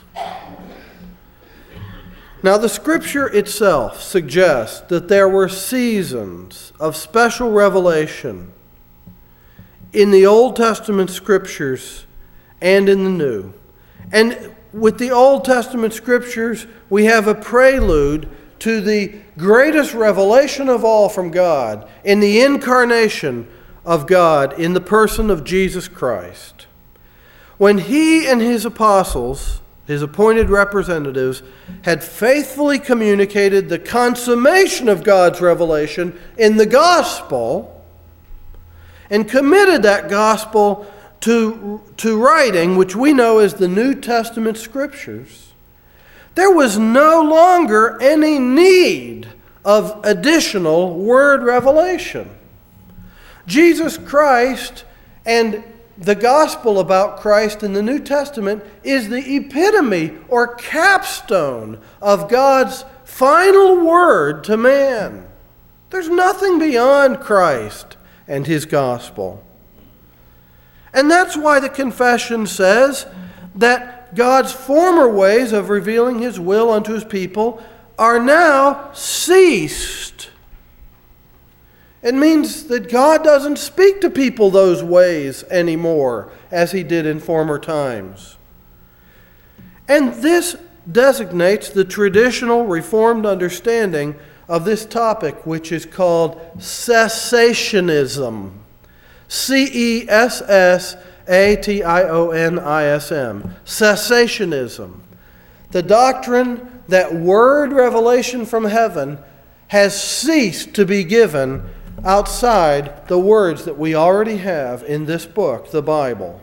Now, the Scripture itself suggests that there were seasons of special revelation in the Old Testament Scriptures and in the New. And with the Old Testament Scriptures, we have a prelude to the greatest revelation of all from God in the incarnation of God in the person of Jesus Christ. When He and His apostles, His appointed representatives, had faithfully communicated the consummation of God's revelation in the gospel and committed that gospel to, to writing, which we know as the New Testament Scriptures, there was no longer any need of additional word revelation. Jesus Christ and the gospel about Christ in the New Testament is the epitome or capstone of God's final word to man. There's nothing beyond Christ and His gospel. And that's why the confession says that God's former ways of revealing His will unto His people are now ceased. It means that God doesn't speak to people those ways anymore as He did in former times. And this designates the traditional Reformed understanding of this topic, which is called cessationism. C E S S A T I O N I S M. Cessationism. The doctrine that word revelation from heaven has ceased to be given outside the words that we already have in this book, the Bible.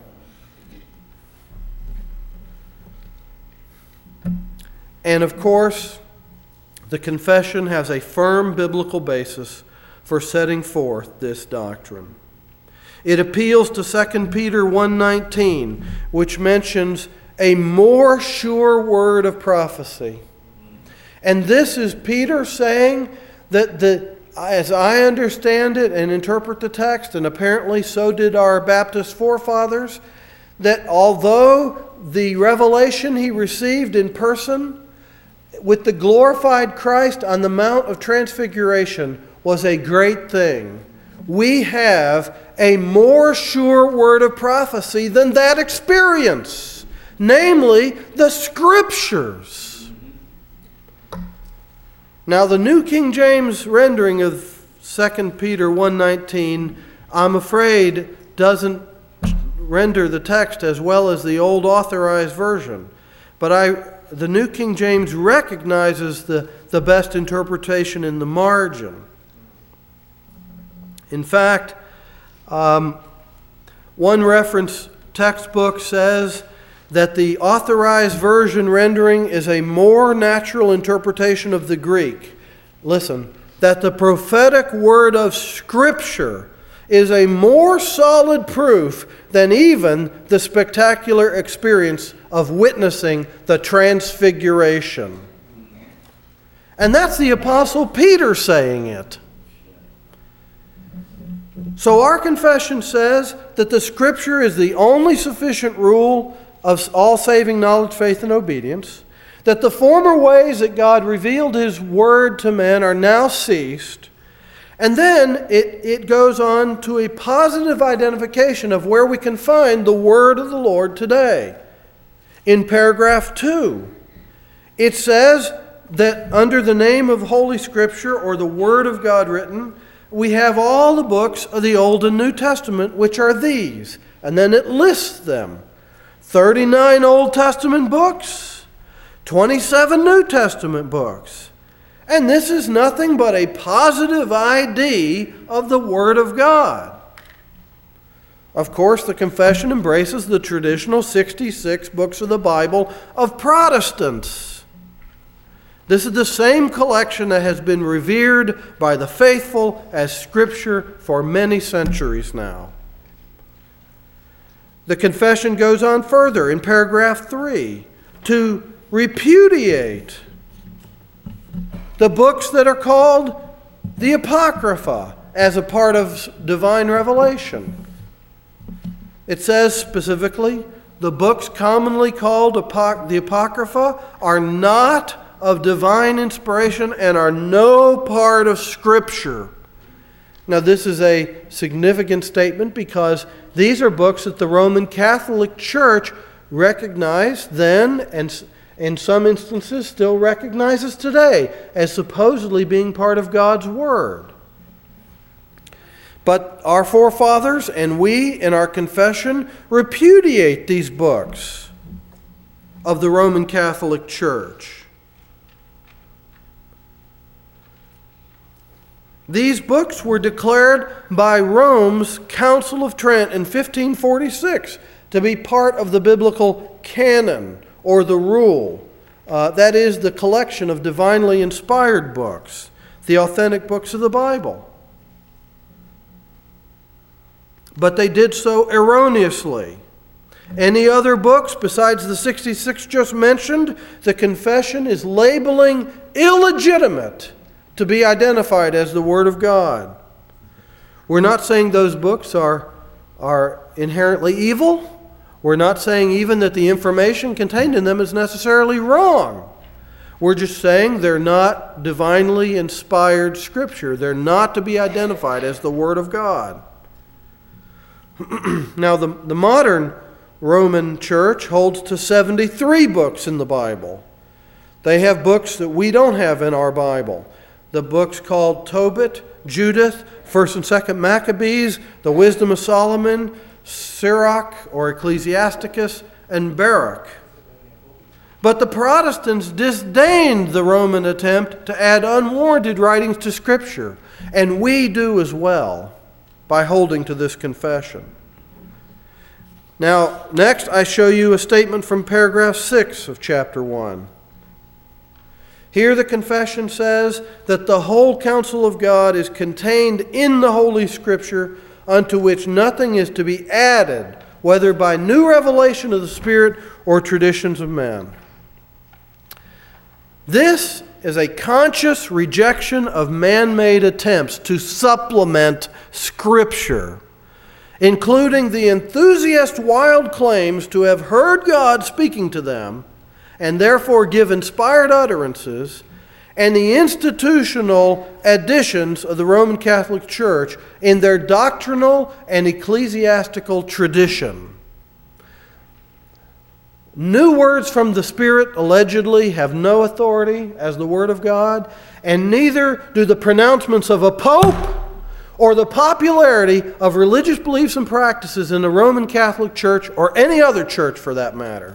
And of course, the confession has a firm biblical basis for setting forth this doctrine. It appeals to Second Peter one nineteen, which mentions a more sure word of prophecy. And this is Peter saying that, the, as I understand it and interpret the text, and apparently so did our Baptist forefathers, that although the revelation he received in person with the glorified Christ on the Mount of Transfiguration was a great thing, we have a more sure word of prophecy than that experience, namely the Scriptures. Now, the New King James rendering of Second Peter one nineteen, I'm afraid, doesn't render the text as well as the old authorized version. But I, the New King James recognizes the, the best interpretation in the margin. In fact, um, one reference textbook says that the authorized version rendering is a more natural interpretation of the Greek. Listen, that the prophetic word of Scripture is a more solid proof than even the spectacular experience of witnessing the Transfiguration. And that's the Apostle Peter saying it. So our confession says that the Scripture is the only sufficient rule of all saving knowledge, faith, and obedience, that the former ways that God revealed His Word to men are now ceased, and then it, it goes on to a positive identification of where we can find the Word of the Lord today. In paragraph two, it says that under the name of Holy Scripture, or the Word of God written, we have all the books of the Old and New Testament, which are these. And then it lists them. thirty-nine Old Testament books, twenty-seven New Testament books. And this is nothing but a positive I D of the Word of God. Of course, the confession embraces the traditional sixty-six books of the Bible of Protestants. This is the same collection that has been revered by the faithful as Scripture for many centuries now. The confession goes on further in paragraph three to repudiate the books that are called the Apocrypha as a part of divine revelation. It says specifically, the books commonly called apoc- the Apocrypha are not of divine inspiration and are no part of Scripture. Now, this is a significant statement because these are books that the Roman Catholic Church recognized then, and in some instances still recognizes today, as supposedly being part of God's Word. But our forefathers and we in our confession repudiate these books of the Roman Catholic Church. These books were declared by Rome's Council of Trent in fifteen forty-six to be part of the biblical canon, or the rule. Uh, that is, the collection of divinely inspired books, the authentic books of the Bible. But they did so erroneously. Any other books besides the sixty-six just mentioned, the confession is labeling illegitimate to be identified as the Word of God. We're not saying those books are, are inherently evil. We're not saying even that the information contained in them is necessarily wrong. We're just saying they're not divinely inspired Scripture. They're not to be identified as the Word of God. Now, the, the modern Roman Church holds to seventy-three books in the Bible. They have books that we don't have in our Bible. The books called Tobit, Judith, First and Second Maccabees, the Wisdom of Solomon, Sirach or Ecclesiasticus, and Baruch. But the Protestants disdained the Roman attempt to add unwarranted writings to Scripture, and we do as well by holding to this confession. Now, next I show you a statement from paragraph six of chapter one. Here the confession says that the whole counsel of God is contained in the Holy Scripture, unto which nothing is to be added, whether by new revelation of the Spirit or traditions of men. This is a conscious rejection of man-made attempts to supplement Scripture, including the enthusiast wild claims to have heard God speaking to them and therefore give inspired utterances, and the institutional additions of the Roman Catholic Church in their doctrinal and ecclesiastical tradition. New words from the Spirit allegedly have no authority as the Word of God, and neither do the pronouncements of a pope or the popularity of religious beliefs and practices in the Roman Catholic Church or any other church for that matter.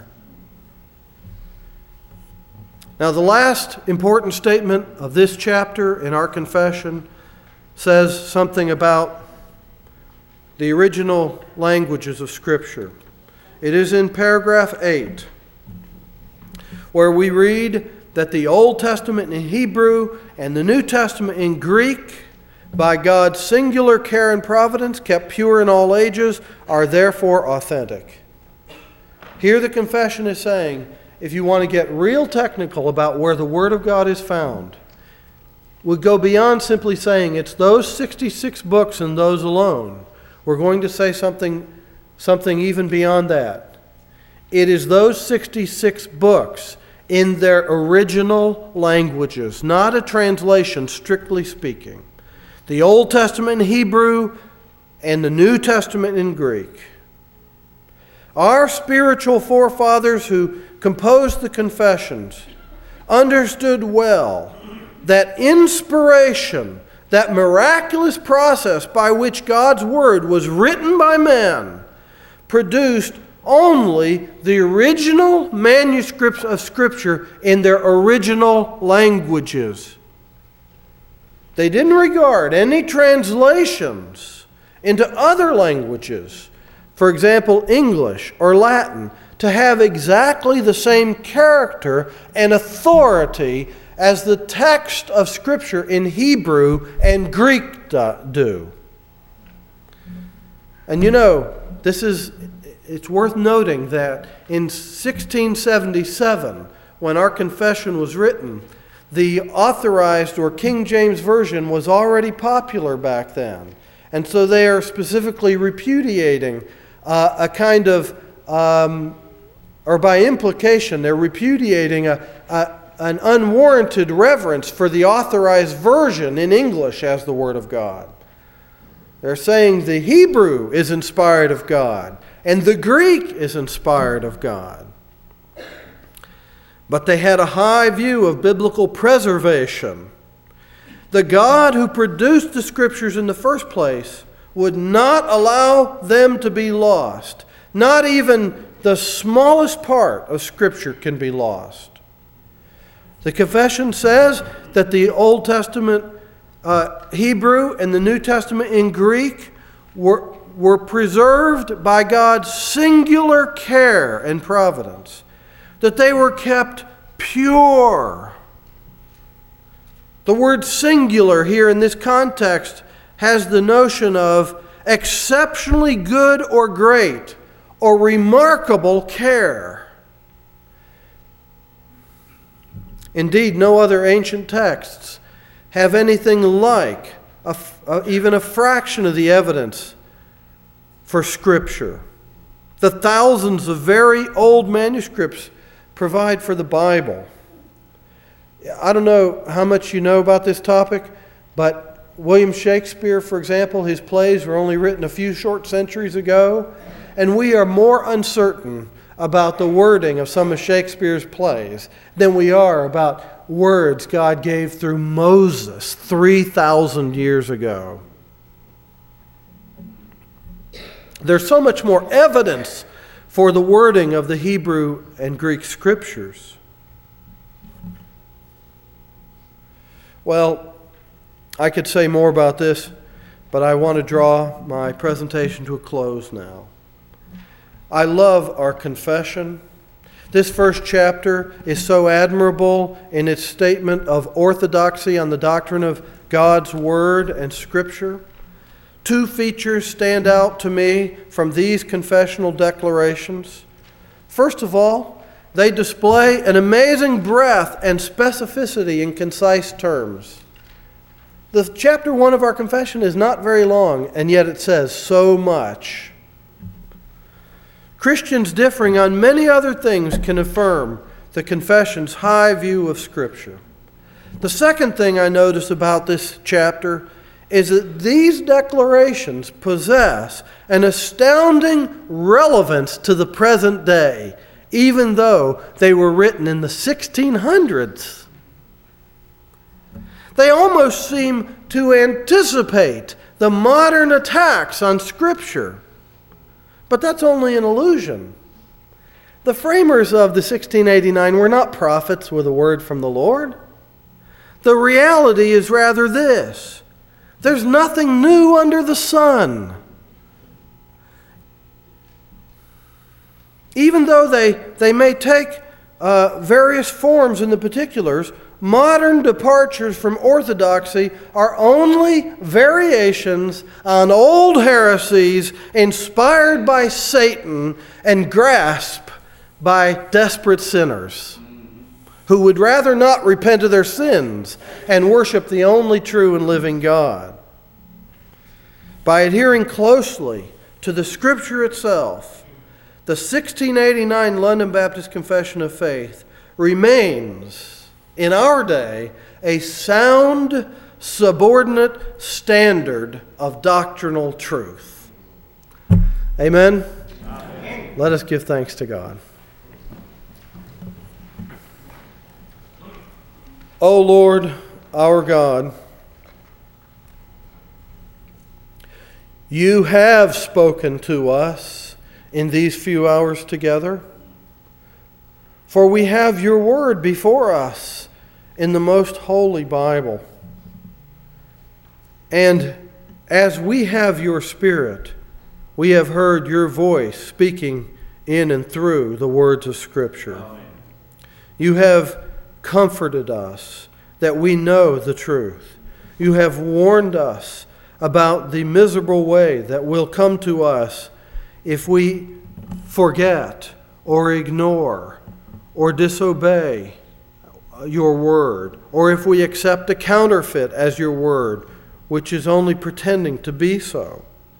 Now, the last important statement of this chapter in our confession says something about the original languages of Scripture. It is in paragraph eight, where we read that the Old Testament in Hebrew and the New Testament in Greek, by God's singular care and providence, kept pure in all ages, are therefore authentic. Here the confession is saying, if you want to get real technical about where the Word of God is found, we go beyond simply saying it's those sixty-six books and those alone. We're going to say something, something even beyond that. It is those sixty-six books in their original languages, not a translation, strictly speaking. The Old Testament in Hebrew and the New Testament in Greek. Our spiritual forefathers who composed the confessions understood well that inspiration, that miraculous process by which God's Word was written by man, produced only the original manuscripts of Scripture in their original languages. They didn't regard any translations into other languages, for example, English or Latin, to have exactly the same character and authority as the text of Scripture in Hebrew and Greek do. And you know, this is, it's worth noting that in sixteen seventy-seven, when our confession was written, the authorized or King James Version was already popular back then. And so they are specifically repudiating uh, a kind of um, or by implication, they're repudiating a, a, an unwarranted reverence for the authorized version in English as the Word of God. They're saying the Hebrew is inspired of God, and the Greek is inspired of God. But they had a high view of biblical preservation. The God who produced the Scriptures in the first place would not allow them to be lost. Not even the smallest part of Scripture can be lost. The confession says that the Old Testament uh, Hebrew and the New Testament in Greek were, were preserved by God's singular care and providence, that they were kept pure. The word singular here in this context has the notion of exceptionally good or great, or remarkable care. Indeed, no other ancient texts have anything like a, uh, even a fraction of the evidence for Scripture. The thousands of very old manuscripts provide for the Bible. I don't know how much you know about this topic, but William Shakespeare, for example, his plays were only written a few short centuries ago. And we are more uncertain about the wording of some of Shakespeare's plays than we are about words God gave through Moses three thousand years ago. There's so much more evidence for the wording of the Hebrew and Greek scriptures. Well, I could say more about this, but I want to draw my presentation to a close now. I love our confession. This first chapter is so admirable in its statement of orthodoxy on the doctrine of God's Word and Scripture. Two features stand out to me from these confessional declarations. First of all, they display an amazing breadth and specificity in concise terms. The chapter one of our confession is not very long, and yet it says so much. Christians differing on many other things can affirm the confession's high view of Scripture. The second thing I notice about this chapter is that these declarations possess an astounding relevance to the present day, even though they were written in the sixteen hundreds. They almost seem to anticipate the modern attacks on Scripture. But that's only an illusion. The framers of the sixteen eighty-nine were not prophets with a word from the Lord. The reality is rather this: there's nothing new under the sun. Even though they, they may take uh, various forms in the particulars, modern departures from orthodoxy are only variations on old heresies inspired by Satan and grasped by desperate sinners who would rather not repent of their sins and worship the only true and living God. By adhering closely to the Scripture itself, the sixteen eighty-nine London Baptist Confession of Faith remains, in our day, a sound, subordinate standard of doctrinal truth. Amen? Amen. Let us give thanks to God. O Lord, our God, you have spoken to us in these few hours together, for we have your word before us in the most holy Bible. And as we have your Spirit, we have heard your voice speaking in and through the words of Scripture. Amen. You have comforted us that we know the truth. You have warned us about the miserable way that will come to us if we forget or ignore or disobey your word, or if we accept a counterfeit as your word, which is only pretending to be so.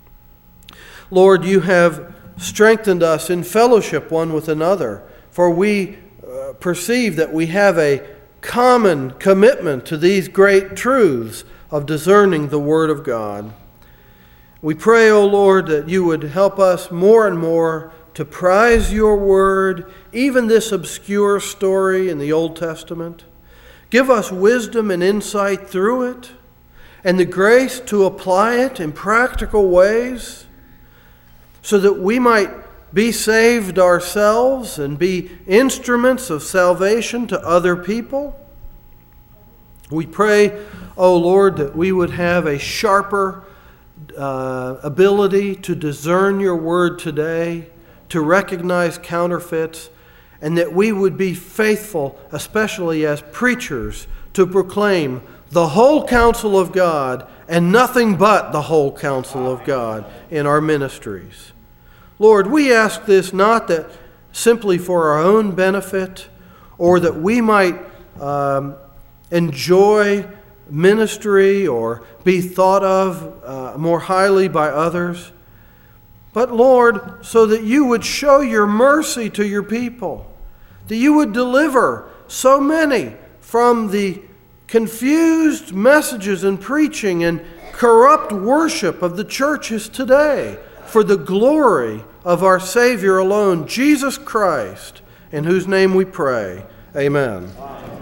Lord, you have strengthened us in fellowship one with another, for we uh, perceive that we have a common commitment to these great truths of discerning the Word of God. We pray, O Lord, that you would help us more and more to prize your word, even this obscure story in the Old Testament. Give us wisdom and insight through it, and the grace to apply it in practical ways, so that we might be saved ourselves and be instruments of salvation to other people. We pray, O Lord, that we would have a sharper uh, ability to discern your word today, to recognize counterfeits, and that we would be faithful, especially as preachers, to proclaim the whole counsel of God and nothing but the whole counsel of God in our ministries. Lord, we ask this not that simply for our own benefit or that we might um, enjoy ministry or be thought of uh, more highly by others, but Lord, so that you would show your mercy to your people, that you would deliver so many from the confused messages and preaching and corrupt worship of the churches today, for the glory of our Savior alone, Jesus Christ, in whose name we pray. Amen. Amen.